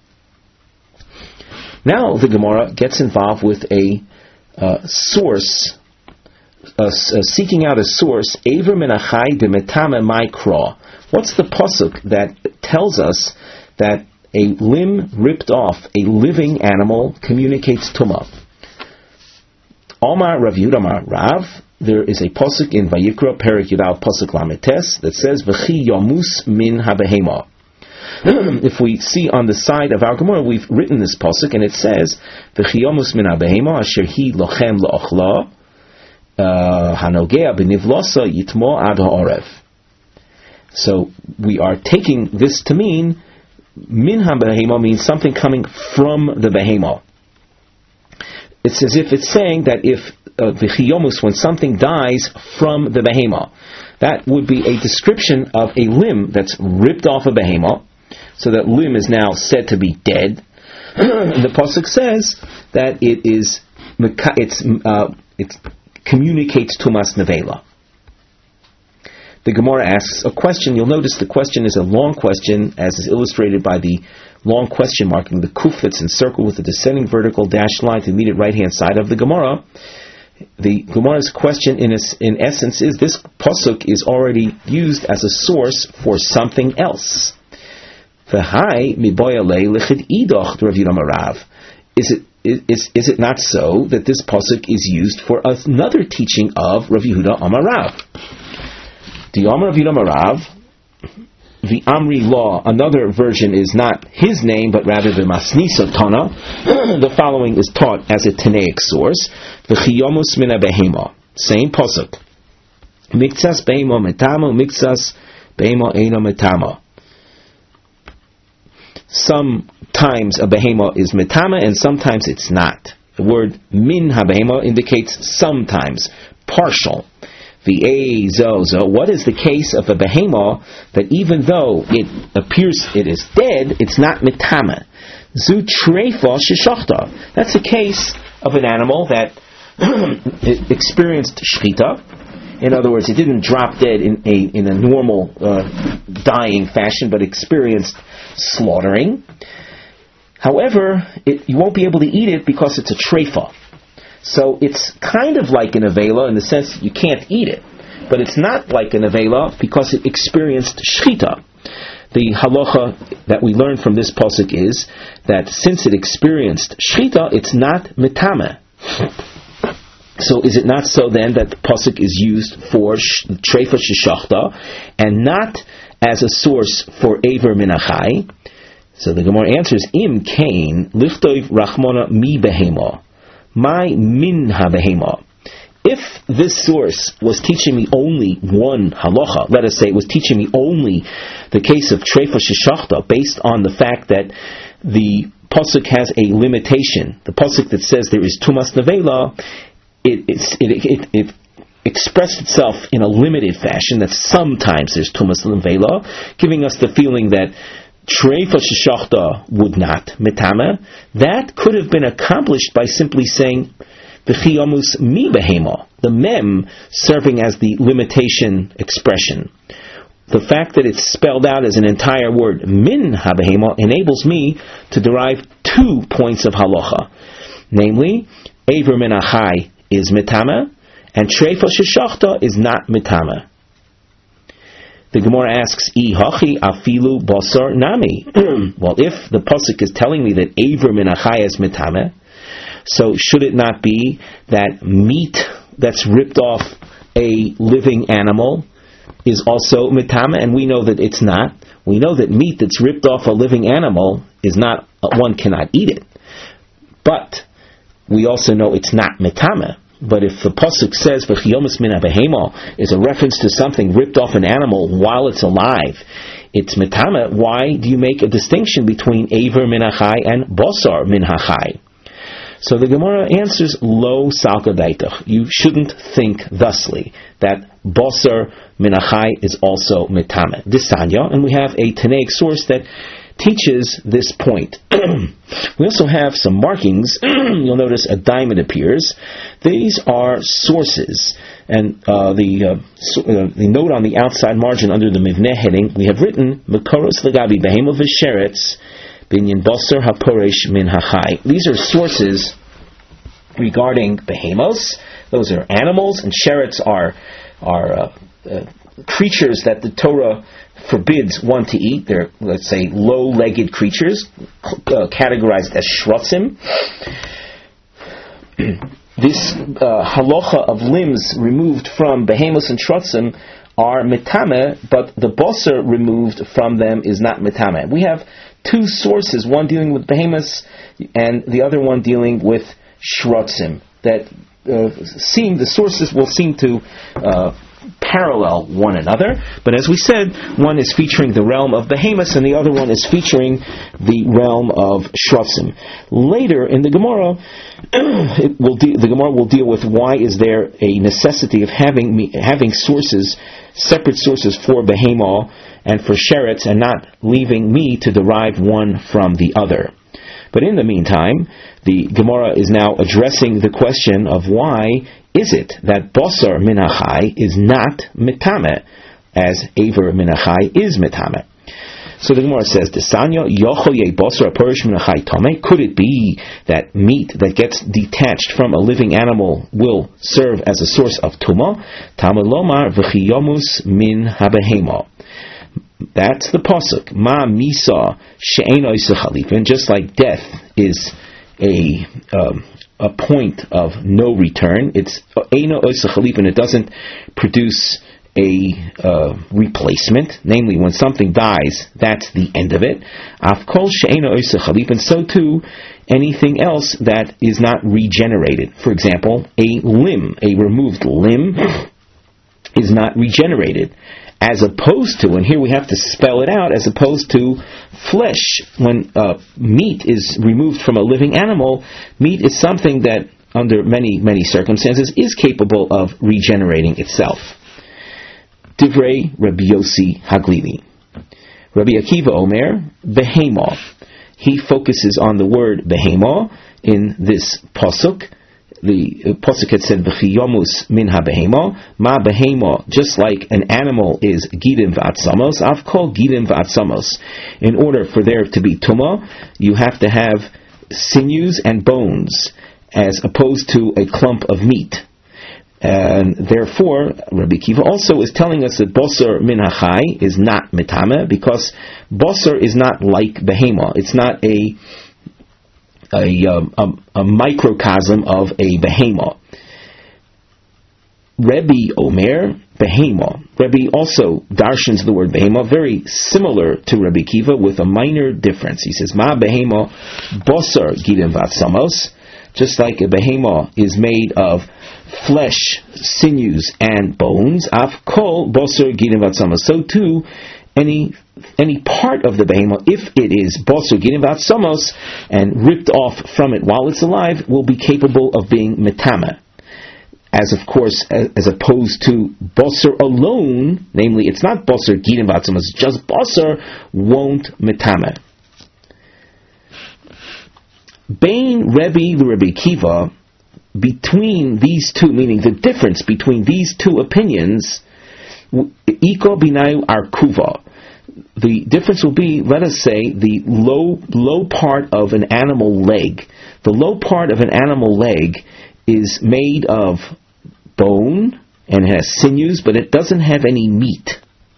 Now the Gemara gets involved with a uh, source, uh, uh, seeking out a source. Aver min achai de metame mikra. What's the pasuk that tells us that a limb ripped off a living animal communicates tumah? Omar Rav Yudamar Rav, there is a pasuk in Vayikra Perek Yudal pasuk Lametes that says V'chi yomus min habehema. If we see on the side of our Gemara, we've written this pasuk and it says V'chi yomus min habehema asher hi lochem la'ochla hanogea b'nivlosa yitmo ad ha'orev. So we are taking this to mean min ha-behema means something coming from the behema. It's as if it's saying that if uh, v'chiyomus, when something dies from the behema, that would be a description of a limb that's ripped off a behema, so that limb is now said to be dead. the pasuk says that it is it's uh, it communicates tumas nevela. The Gemara asks a question. You'll notice the question is a long question, as is illustrated by the long question marking the kuf that's encircled with the descending vertical dashed line to the immediate right-hand side of the Gemara. The Gemara's question, in, a, in essence, is this pasuk is already used as a source for something else. V'hai miboya le lichid idoch Rav Yehuda Marav. Is it is is it not so that this pasuk is used for another teaching of Rav Yehuda Amarav? The Amar Rav Yehuda Marav, the Amri law, another version is not his name, but rather the Masnisa Tana. The following is taught as a Tanaic source. V'chiyomus mina behema. Same pasuk. Miktsas behema metama, miktsas behema eino metama. Sometimes a behema is metama, and sometimes it's not. The word min ha-behema indicates sometimes, partial. V'ezozo. What is the case of a behema that even though it appears it is dead, it's not metama? Zu treifa sheshachta. That's a case of an animal that experienced shchita. In other words, it didn't drop dead in a in a normal uh, dying fashion, but experienced slaughtering. However, it, you won't be able to eat it because it's a treifa. So it's kind of like an avela in the sense that you can't eat it, but it's not like an avela because it experienced shchita. The halacha that we learn from this pasuk is that since it experienced shchita, it's not metame. So is it not so then that the pasuk is used for treifa sheshachta and not as a source for aver minachai? So the Gemara answers, Im kain liftoiv rachmona mi behema, my min ha behema. If this source was teaching me only one halacha, let us say it was teaching me only the case of treifa sheshachta, based on the fact that the pasuk has a limitation, the pasuk that says there is tumas nevela, it, it, it, it expressed itself in a limited fashion, that sometimes there's tumas nevela, giving us the feeling that treifa sheshachta would not metame. That could have been accomplished by simply saying v'chiyamus mi behema, the mem serving as the limitation expression. The fact that it's spelled out as an entire word, min ha-behema, enables me to derive two points of halacha. Namely, aver min achai is metame, and treifa sheshachta is not metame. The Gemara asks, I hachi afilu basar nami. Well, if the pasuk is telling me that aver min achai is metame, so should it not be that meat that's ripped off a living animal is also metame? And we know that it's not. We know that meat that's ripped off a living animal is not, one cannot eat it. But we also know it's not metame. But if the pasuk says v'chiyomus min ha-behema is a reference to something ripped off an animal while it's alive, it's metame, why do you make a distinction between aver min achai and basar min achai? So the Gemara answers, lo salka daitach. You shouldn't think thusly, that basar min achai is also metame. This Tanya, and we have a Tanaic source that teaches this point. We also have some markings. You'll notice a diamond appears. These are sources, and uh, the uh, so, uh, the note on the outside margin under the Mivneh heading, we have written Mekoros Lagabi Behema V'Sheretz Binyan Basar HaPoresh Min HaChai. These are sources regarding behemos. Those are animals, and sheretz are are uh, uh, creatures that the Torah forbids one to eat. They're, let's say, low-legged creatures, uh, categorized as shrotzim. This uh, halacha of limbs removed from behemos and shrotzim are metame, but the basar removed from them is not metame. We have two sources, one dealing with behemos and the other one dealing with shrotzim, that uh, seem, the sources will seem to uh, parallel one another, but as we said, one is featuring the realm of behemoths and the other one is featuring the realm of shrotzim. Later in the Gemara, it will de- the Gemara will deal with why is there a necessity of having me- having sources, separate sources for behemoth and for sheretz, and not leaving me to derive one from the other. But in the meantime, the Gemara is now addressing the question of why is it that Basar min hachai is not mitame, as Aver min hachai is mitame. So the Gemara says, could it be that meat that gets detached from a living animal will serve as a source of tumah? Tamalomar v'chiyomus min habehema. That's the pasuk. Ma misa she'ein oiseh chalipin. Just like death is a um, a point of no return. It's eino oiseh chalipin. It doesn't produce a uh, replacement. Namely, when something dies, that's the end of it. Afkol she'eino oiseh chalipin. So too, anything else that is not regenerated. For example, a limb, a removed limb, is not regenerated. As opposed to, and here we have to spell it out, as opposed to flesh. When uh, meat is removed from a living animal, meat is something that, under many, many circumstances, is capable of regenerating itself. Divrei Rabbi Yossi Haglili. Rabbi Akiva Omer, behema. He focuses on the word behema in this pasuk. The pasuk had said v'chiyomus min habehema, ma behema, just like an animal is gidim v'atzamos, I've called gidim v'atzamos. In order for there to be tumah, you have to have sinews and bones, as opposed to a clump of meat. And therefore, Rabbi Akiva also is telling us that basar min hachai is not mitame, because basar is not like behema. It's not a A, um, a, a microcosm of a behema. Rebbe Omer, behema. Rebbe also darshans the word behema, very similar to Rabbi Akiva, with a minor difference. He says, Ma behema basar gidim vatsamos. Just like a behema is made of flesh, sinews, and bones, af kol basar gidim vatsamos. So too, any any part of the behema, if it is basar gidim vatsamos and ripped off from it while it's alive, will be capable of being mitama. As of course, as, as opposed to basar alone, namely it's not basar gidim vatsamos, just basar, won't mitama. Bain Rebbe the Rebbe Akiva, between these two, meaning the difference between these two opinions, iko binayu arkuva. The difference will be, let us say, the low low part of an animal leg. The low part of an animal leg is made of bone and has sinews, but it doesn't have any meat.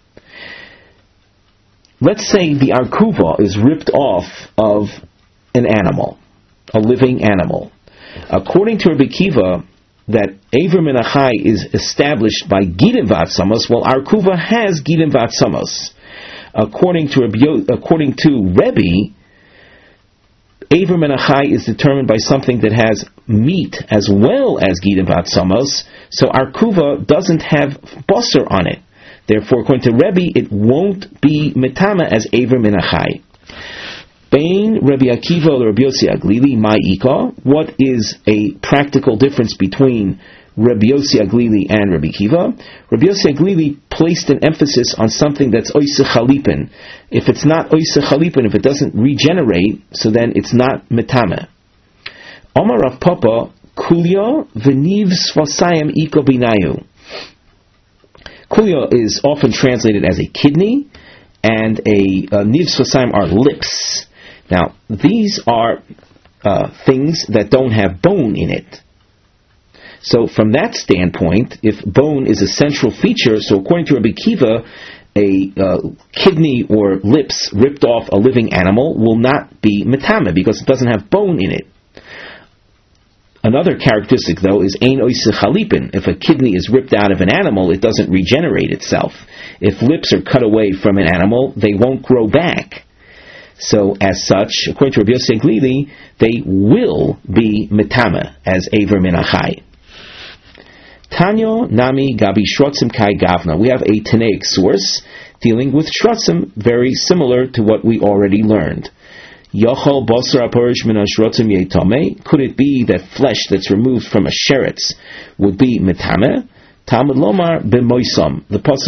Let's say the arkuva is ripped off of an animal, a living animal. According to Rabbi Akiva, that Aver min hachai is established by gidim vatsamos, well, arkuva has gidim vatsamos. According to Rebbe, according to Rebbe, Aver min hachai is determined by something that has meat as well as gidim vatsamos. So arkuva doesn't have basar on it. Therefore, according to Rebbe, it won't be mitama as Aver min hachai. Bain Rabbi Akiva or Rabbi Yossi Haglili, my ika. What is a practical difference between Rabbi Yossi Haglili and Rabbi Akiva? Rabbi Yossi Haglili placed an emphasis on something that's oiseh chalipin. If it's not oiseh chalipin, if it doesn't regenerate, so then it's not mitame. Omar Rav Papa, kulya v'niv svasayim iko binayu. Kulya is often translated as a kidney, and a uh, niv svasayim are lips. Now, these are uh, things that don't have bone in it. So, from that standpoint, if bone is a central feature, so according to Rabbi Akiva, a uh, kidney or lips ripped off a living animal will not be mitame because it doesn't have bone in it. Another characteristic, though, is ein oiseh chalipin. If a kidney is ripped out of an animal, it doesn't regenerate itself. If lips are cut away from an animal, they won't grow back. So, as such, according to Rabbi Yossi Haglili, they will be mitama as Aver min hachai. Tanyo nami gabi shrotzim kai gavna. We have a Tanaic source dealing with shrotzim, very similar to what we already learned. Yochol basar aporish min shrotzim yetame. Could it be that flesh that's removed from a sheretz would be mitame? Talmud lomar b'moisam. The pasuk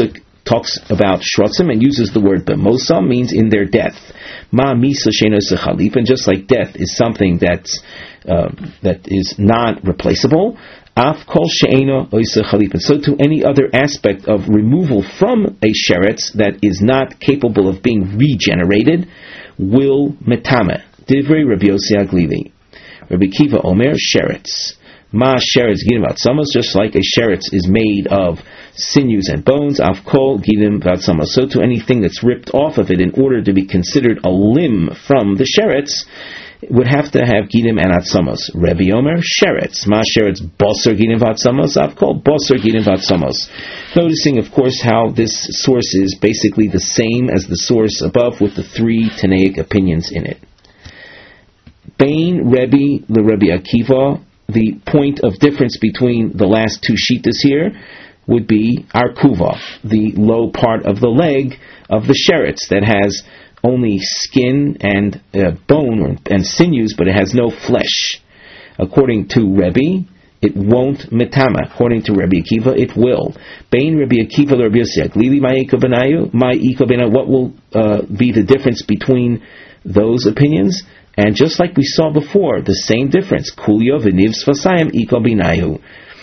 talks about shrotzim and uses the word b'mosa, means in their death. Ma misa sheino sechalip, and just like death is something that's uh, that is not replaceable, af kol she'eno oisa chalip, and so to any other aspect of removal from a sheretz that is not capable of being regenerated will metame. Divrei Rabbi Yossi Aglili. Rabbi Kiva Omer sheretz. Ma sheretz gidim vatzamos, just like a sheretz is made of sinews and bones, av kol gidim vatzamos, so to anything that's ripped off of it in order to be considered a limb from the sheretz, would have to have gidim and atzamos. Rabbi Omer sheretz. Ma sheretz boser gidim vatzamos, av kol boser gidim vatzamos. Noticing, of course, how this source is basically the same as the source above with the three Tanaic opinions in it. Bain Rebbe le Rabbi Akiva, the point of difference between the last two shittas here would be arkuva, the low part of the leg of the sheretz that has only skin and uh, bone and sinews, but it has no flesh. According to Rebbe, it won't metama. According to Rabbi Akiva, it will. Bain Rabbi Akiva Rabbi Yossi Aglili ma'iko benayu, ma'iko benayu. What will uh, be the difference between those opinions? And just like we saw before, the same difference. Kulyo v'niv sfasayim iko benayu.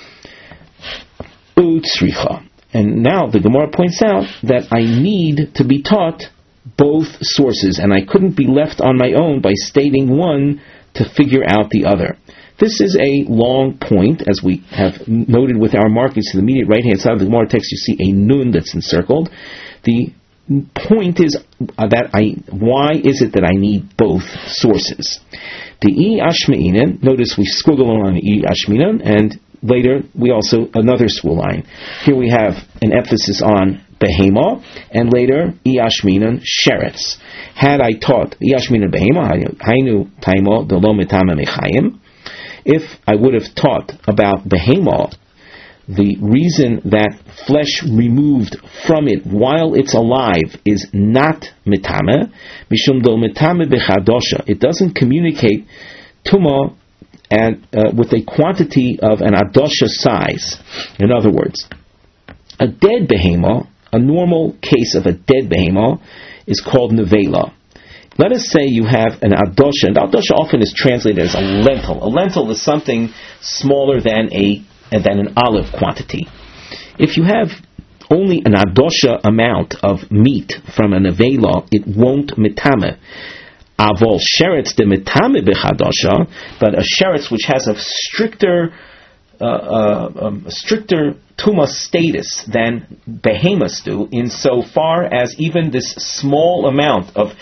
Utsricha. And now the Gemara points out that I need to be taught both sources, and I couldn't be left on my own by stating one to figure out the other. This is a long point, as we have noted with our markings to the immediate right-hand side of the Gemara text. You see a nun that's encircled. The point is uh, that I, why is it that I need both sources? The I Ashmeinen, notice we squiggle on I Ashmeinen, and later we also, another school line. Here we have an emphasis on behema, and later I Ashmeinen sheretz. Had I taught I Ashmeinen behema, hainu taimo delo metame mechayim, if I would have taught about behema, the reason that flesh removed from it while it's alive is not metame, mishum do metame bechadosha. It doesn't communicate tuma and uh, with a quantity of an adosha size. In other words, a dead behema, a normal case of a dead behema, is called nevela. Let us say you have an adosha, and adosha often is translated as a lentil. A lentil is something smaller than a than an olive quantity. If you have only an adosha amount of meat from a nevela, it won't metame. Avol sheretz de metame bechadosha, but a sheretz which has a stricter uh, uh, um, stricter tuma status than behemoths do, insofar as even this small amount of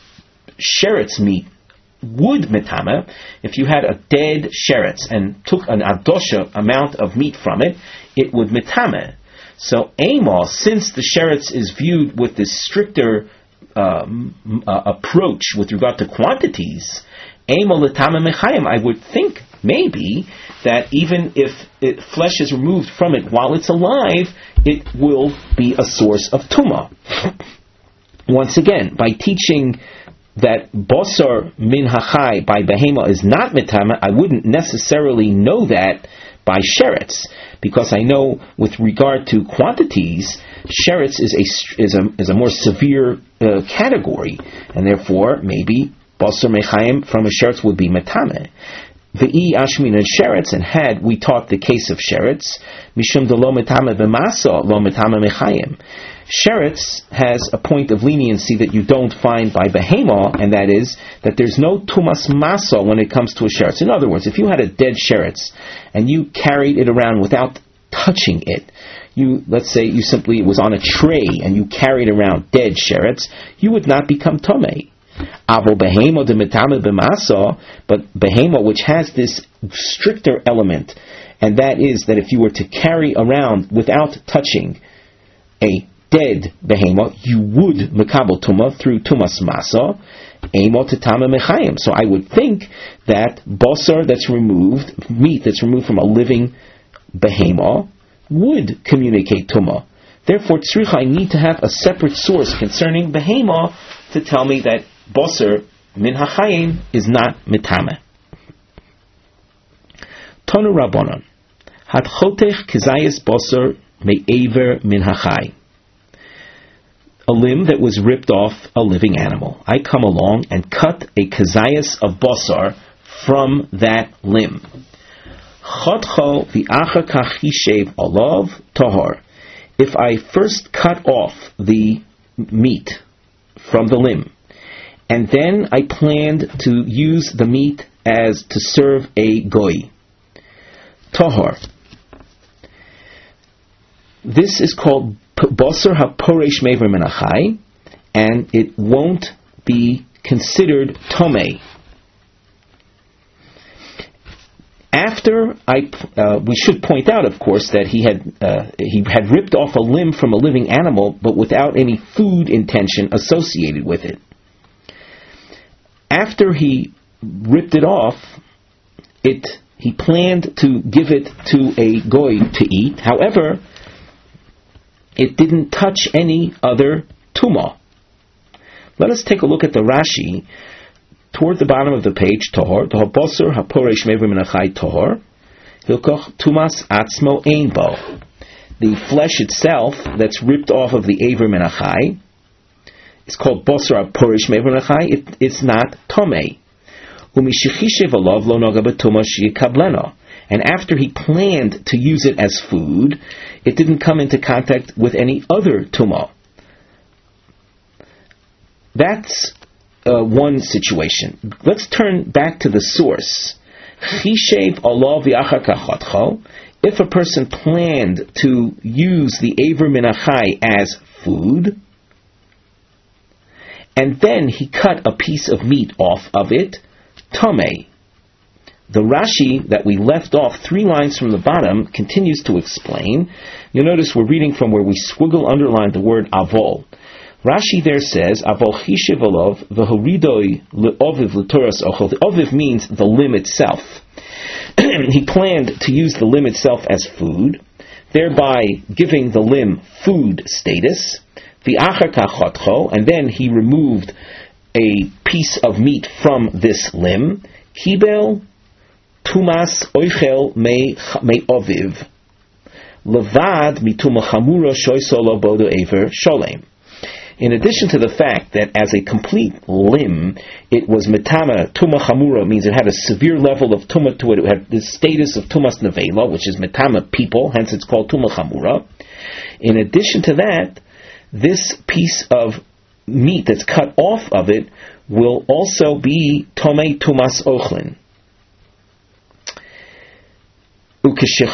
sheretz meat would metame. If you had a dead sheretz and took an adosha amount of meat from it, it would metame. So amos, since the sheretz is viewed with this stricter um, uh, approach with regard to quantities, amo letame mechayim, I would think maybe that even if it, flesh is removed from it while it's alive, it will be a source of tumah. Once again, by teaching that bosar min hachai by behema is not metama, I wouldn't necessarily know that by sheretz, because I know with regard to quantities, sheretz is a is a is a more severe uh, category, and therefore maybe bosar mechayim from a sheretz would be metame. The I Ashmin and sheretz, and had we taught the case of sheretz, mishum de lo metame b'masa lo metame mechayim. Sheretz has a point of leniency that you don't find by behema, and that is that there's no tumas masa when it comes to a sheretz. In other words, if you had a dead sheretz and you carried it around without touching it, you let's say you simply it was on a tray and you carried around dead sheretz, you would not become tomei. Avo behema de metame b'masa, but behema which has this stricter element, and that is that if you were to carry around without touching a dead behema, you would mekabel tuma through tumas masa, emo tetame mechayim. So I would think that bosar that's removed, meat that's removed from a living behema, would communicate tuma. Therefore, tzricha, I need to have a separate source concerning behema to tell me that bosar min hachayim is not metame. Tonu Rabbanon, hat chotech kizayis bosar me'ever min hachay. a limb that was ripped off a living animal. I come along and cut a kazayas of basar from that limb. Chodcho v'achar kach hishev alav tahor. If I first cut off the meat from the limb, and then I planned to use the meat as to serve a goy, tahor. This is called basar haporesh mever min hachai, and it won't be considered tomei. After I, uh, we should point out, of course, that he had uh, he had ripped off a limb from a living animal, but without any food intention associated with it. After he ripped it off, it he planned to give it to a goy to eat. However, it didn't touch any other tumah. Let us take a look at the Rashi. Toward the bottom of the page, Tohor, the Basar haporesh mever min hachai Tohor, hilkoch tumas atzmo ein bo. The flesh itself that's ripped off of the aver min hachai is called Basar haporesh mever min hachai. It, it's not tomei. Umishichish alav lo noga b'tumah sheyikableno. And after he planned to use it as food, it didn't come into contact with any other tumah. That's Uh, one situation. Let's turn back to the source. Chishev alav v'achar kachotcho. If a person planned to use the aver min hachai as food, and then he cut a piece of meat off of it, tomei. The Rashi that we left off three lines from the bottom continues to explain. You'll notice we're reading from where we squiggle underline the word avol. Rashi there says, Avol chishev alav v'horidoi le'oviv l'toras ochel. The oviv means the limb itself. He planned to use the limb itself as food, thereby giving the limb food status. V'achar kachotcho, and then he removed a piece of meat from this limb. Kibel tumas oichel me oviv levad mituma chamura shoysolo bodo aver sholem. In addition to the fact that as a complete limb, it was metama, tuma chamura, means it had a severe level of tuma to it, it had the status of tumas nevela, which is metama people, hence it's called tuma chamura. In addition to that, this piece of meat that's cut off of it will also be tomei tumas ochlin. When he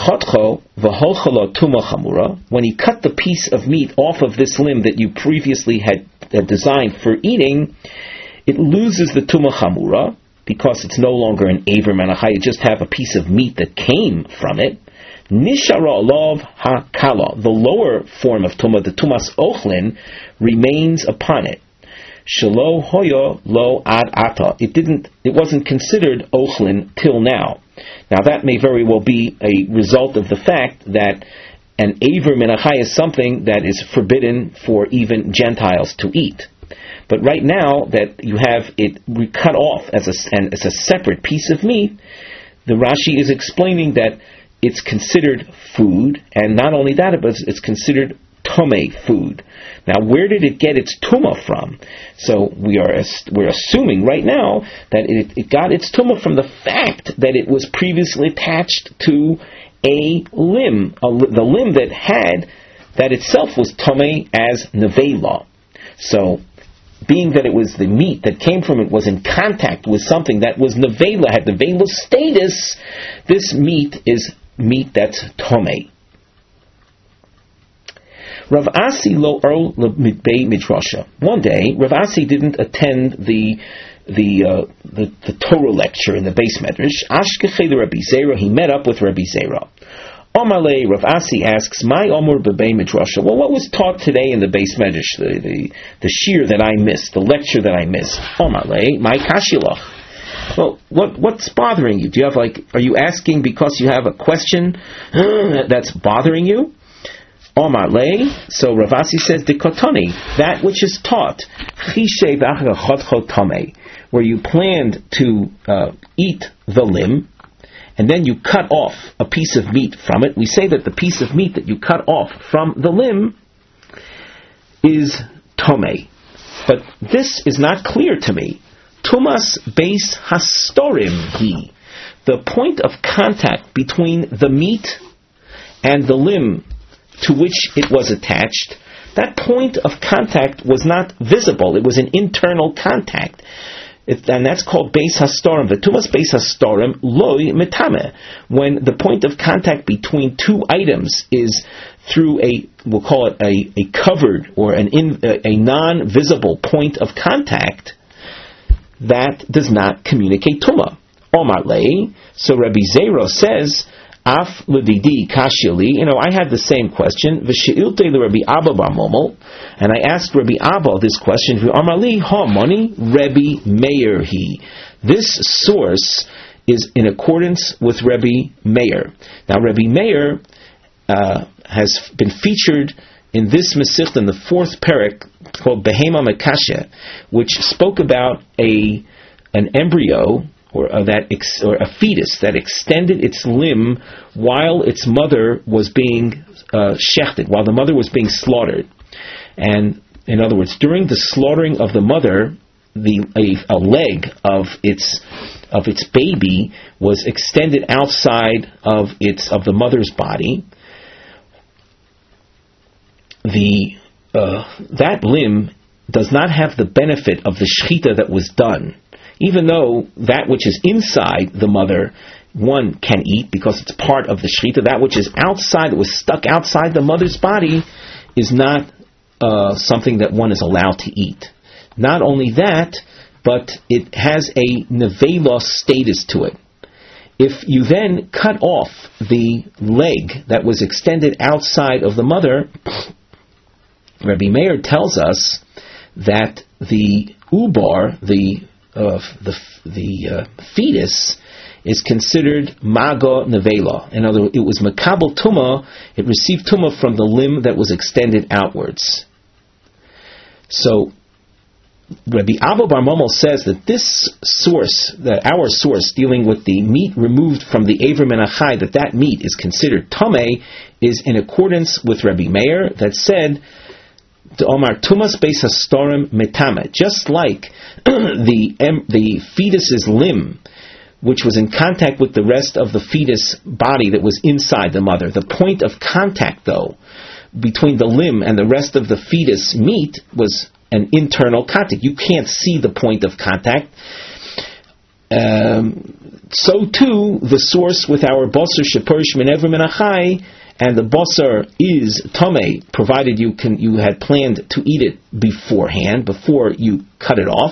cut the piece of meat off of this limb that you previously had uh, designed for eating, it loses the tumah chamura because it's no longer an aver min hachai. You just have a piece of meat that came from it. Nishara alav hakala, the lower form of tumah, the tumas ochlin, remains upon it. Shelo hoyo lo ad ata. It didn't. It wasn't considered ochlin till now. Now that may very well be a result of the fact that an aver min hachai is something that is forbidden for even Gentiles to eat. But right now that you have it cut off as a, and as a separate piece of meat, the Rashi is explaining that it's considered food, and not only that, but it's considered tomei food. Now, where did it get its tumah from? So we are we're assuming right now that it, it got its tumah from the fact that it was previously attached to a limb, a, the limb that had that itself was tomei as nevela. So, being that it was the meat that came from it was in contact with something that was nevela, had nevela status, this meat is meat that's tomei. Rav Asi lo earl bei midrasha. One day, Rav Asi didn't attend the the, uh, the the Torah lecture in the Beis Medrash. Ashkechei Rabbi Zera. He met up with Rabbi Zera. Omalei, Rav Asi asks, "My Omur b'bei midrasha." Well, what was taught today in the Beis Medrash? The the the shir that I missed, the lecture that I missed. Omalei, my kashilach. Well, what what's bothering you? Do you have like? Are you asking because you have a question that's bothering you? Omar lei, so Rav Asi says, Dikotoni, that which is taught, where you planned to uh, eat the limb, and then you cut off a piece of meat from it. We say that the piece of meat that you cut off from the limb is Tomei. But this is not clear to me. Tumas beis hastorim he. The point of contact between the meat and the limb to which it was attached, that point of contact was not visible. It was an internal contact. It, and that's called beis hastorim. The tumas beis hastorim loy metame. When the point of contact between two items is through a, we'll call it a, a covered or an in, a, a non-visible point of contact, that does not communicate tuma. Omar lei. So Rabbi Zera says, Af l'didi kashili. You know, I had the same question. V'she'ilte l'Rabbi Abba bar Momel, and I asked Rabbi Abba this question. Omar li ha moni Rabbi Meir he. This source is in accordance with Rabbi Meir. Now, Rabbi Meir uh, has been featured in this Masechta in the fourth parak called Behema Mekashe, which spoke about a an embryo or uh, that ex, or a fetus that extended its limb while its mother was being uh, shechted, while the mother was being slaughtered. And in other words, during the slaughtering of the mother, the a, a leg of its of its baby was extended outside of its of the mother's body. The uh, that limb does not have the benefit of the shechita that was done, even though that which is inside the mother, one can eat because it's part of the shechita. That which is outside, that was stuck outside the mother's body, is not uh, something that one is allowed to eat. Not only that, but it has a nevela status to it. If you then cut off the leg that was extended outside of the mother, Rabbi Meir tells us that the ubar, the uh, the the uh, fetus, is considered maga nevela. In other words, it was makabel tuma. It received tuma from the limb that was extended outwards. So Rabbi Abba bar Momel says that this source, that our source dealing with the meat removed from the Aver Menachai, that that meat is considered tamei, is in accordance with Rabbi Meir that said, the Omar Tumas Beis Hastorim Metame, just like the the fetus's limb, which was in contact with the rest of the fetus body that was inside the mother. The point of contact, though, between the limb and the rest of the fetus meat was an internal contact. You can't see the point of contact. Um, so too, the source with our Basar Shepurish Minever Menachai, and the Basar is Tomei, provided you can you had planned to eat it beforehand, before you cut it off.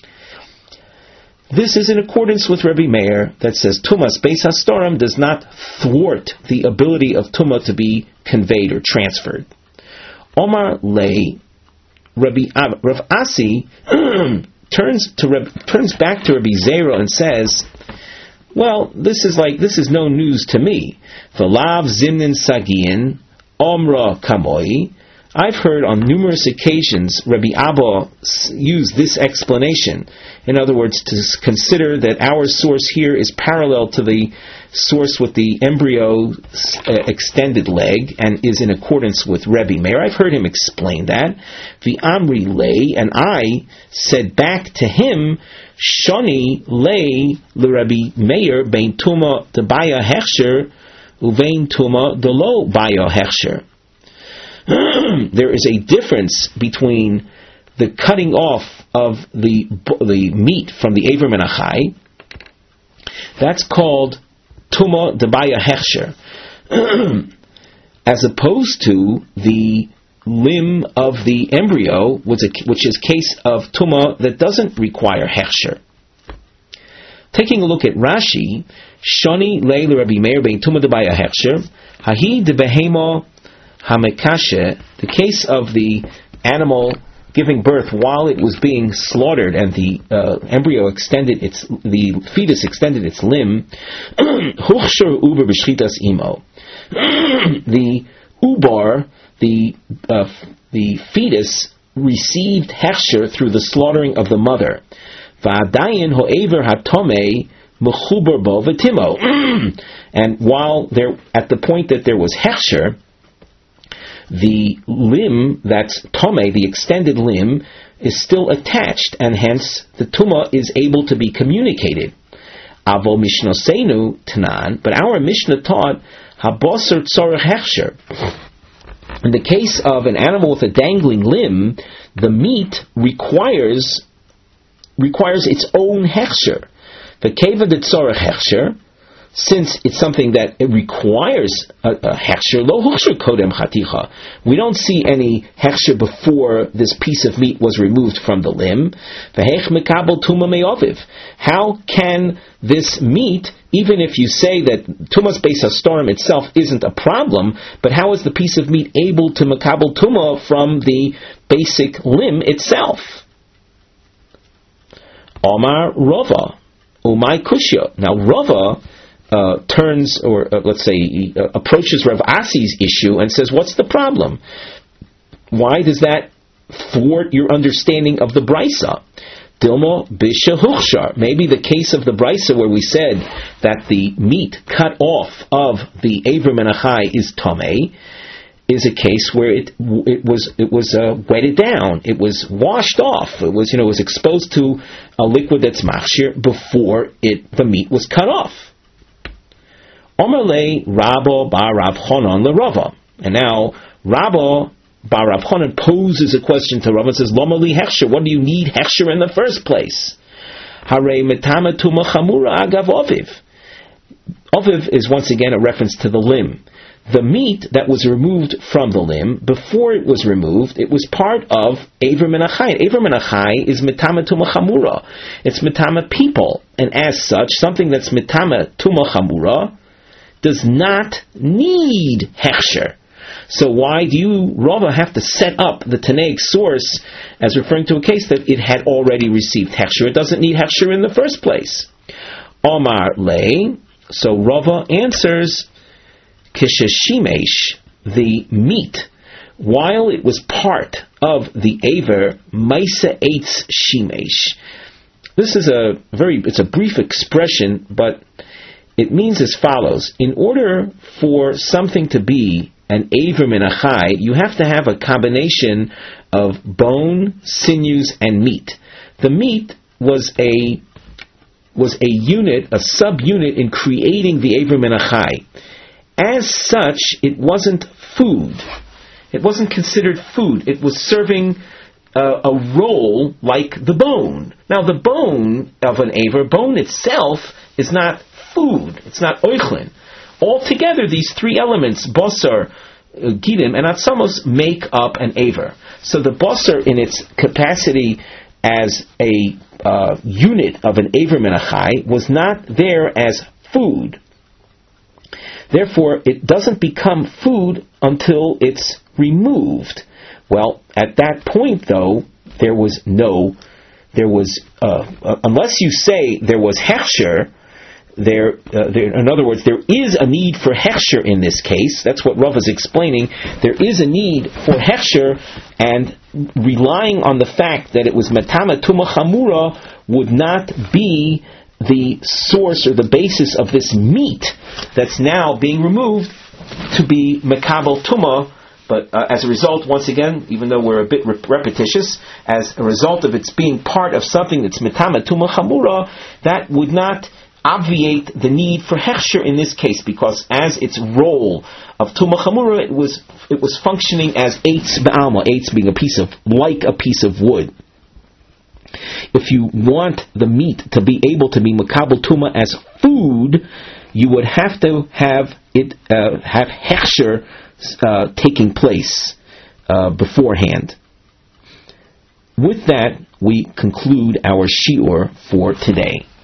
This is in accordance with Rabbi Meir that says Tumas Beis Hastorim does not thwart the ability of Tumah to be conveyed or transferred. Omar Lei, Rabbi Ab, Rav Asi turns to turns back to Rabbi Zera and says, well, this is like this is no news to me. V'lav zimnin sagiin omra kamoi. I've heard on numerous occasions Rabbi Abba use this explanation. In other words, to consider that our source here is parallel to the source with the embryo uh, extended leg and is in accordance with Rabbi Meir. I've heard him explain that. The Amri lay, and I said back to him, Shani lay l'Rabbi Meir bein tuma de baya hechsher uvein tuma de lo baya hechsher. There is a difference between the cutting off of the the meat from the Aver Menachai. That's called Tuma Debaya Hechsher, as opposed to the limb of the embryo, which is a case of Tuma that doesn't require Hechsher. Taking a look at Rashi, Shani Lei Rabbi Meir bein Tuma Debaya Hechsher, Hahi de Behema Hamekashe, the case of the animal giving birth while it was being slaughtered and the uh, embryo extended its, the fetus extended its limb. Huchshur uber b'shchitas imo. The ubar, the uh, the fetus received hechsher through the slaughtering of the mother. Va'adayin ho'ever hatomei mechuber bo v'timo. And while there, at the point that there was hechsher, the limb that's tome, the extended limb, is still attached, and hence the tumah is able to be communicated. Avo mishnosenu tanan, but our Mishnah taught habosar tzorech hechsher. In the case of an animal with a dangling limb, the meat requires requires its own hechsher. The keva de tzorech hechsher, since it's something that it requires a, a hechsher, lo hechsher kodem chaticha. We don't see any hechsher before this piece of meat was removed from the limb. V'hech mekabel tuma me'oviv. How can this meat, even if you say that tumas beis hastorim itself isn't a problem, but how is the piece of meat able to mekabel tuma from the basic limb itself? Omar Rava, umay kushya. Now Rava Uh, turns, or uh, let's say, uh, approaches Rav Asi's issue and says, what's the problem? Why does that thwart your understanding of the Brisa? Dilmo bisha huchshar. Maybe the case of the Brisa where we said that the meat cut off of the Aver Menachai is Tomei, is a case where it it was it was uh, wetted down, it was washed off, it was you know it was exposed to a liquid that's machshir before it the meat was cut off. Omerle Rabbo bar Rav Chonon le Rava. And now Rabbo bar Rav Chonon poses a question to Rava and says, Loma li hechsher, what do you need hechsher in the first place? Hare metama tuma chamura agav oviv. Oviv is once again a reference to the limb. The meat that was removed from the limb, before it was removed, it was part of Aver Menachai. Aver Menachai is metama tuma chamura. It's metama people. And as such, something that's metama tuma chamura does not need hechsher. So why do you, Rava, have to set up the Tanaic source as referring to a case that it had already received hechsher? It doesn't need hechsher in the first place. Omar lei. So Rava answers, Kishashimesh, the meat, while it was part of the Aver, Maisa Eitz Shimesh. This is a very, it's a brief expression, but it means as follows. In order for something to be an Aver Menachai, you have to have a combination of bone, sinews, and meat. The meat was a was a unit, a subunit in creating the Aver Menachai. As such, it wasn't food. It wasn't considered food. It was serving uh, a role like the bone. Now, the bone of an Aver, bone itself, is not food. It's not oichlin. Altogether, these three elements, bosar, gidim, and atzamos, make up an Aver. So the bosar, in its capacity as a uh, unit of an Aver Menachai, was not there as food. Therefore, it doesn't become food until it's removed. Well, at that point, though, there was no, there was, uh, uh, unless you say there was hechsher, There, uh, there, in other words, there is a need for hechsher in this case. That's what Rav is explaining. There is a need for hechsher, and relying on the fact that it was metama tuma chamura would not be the source or the basis of this meat that's now being removed to be mekabel tuma. But uh, as a result, once again, even though we're a bit rep- repetitious, as a result of its being part of something that's metama tuma chamura, that would not obviate the need for hechsher in this case, because as its role of tuma chamura, it was it was functioning as eitz ba'alma, eitz being a piece of, like a piece of wood. If you want the meat to be able to be makabel tuma as food, you would have to have it uh, have hechsher uh, taking place uh, beforehand. With that, we conclude our shiur for today.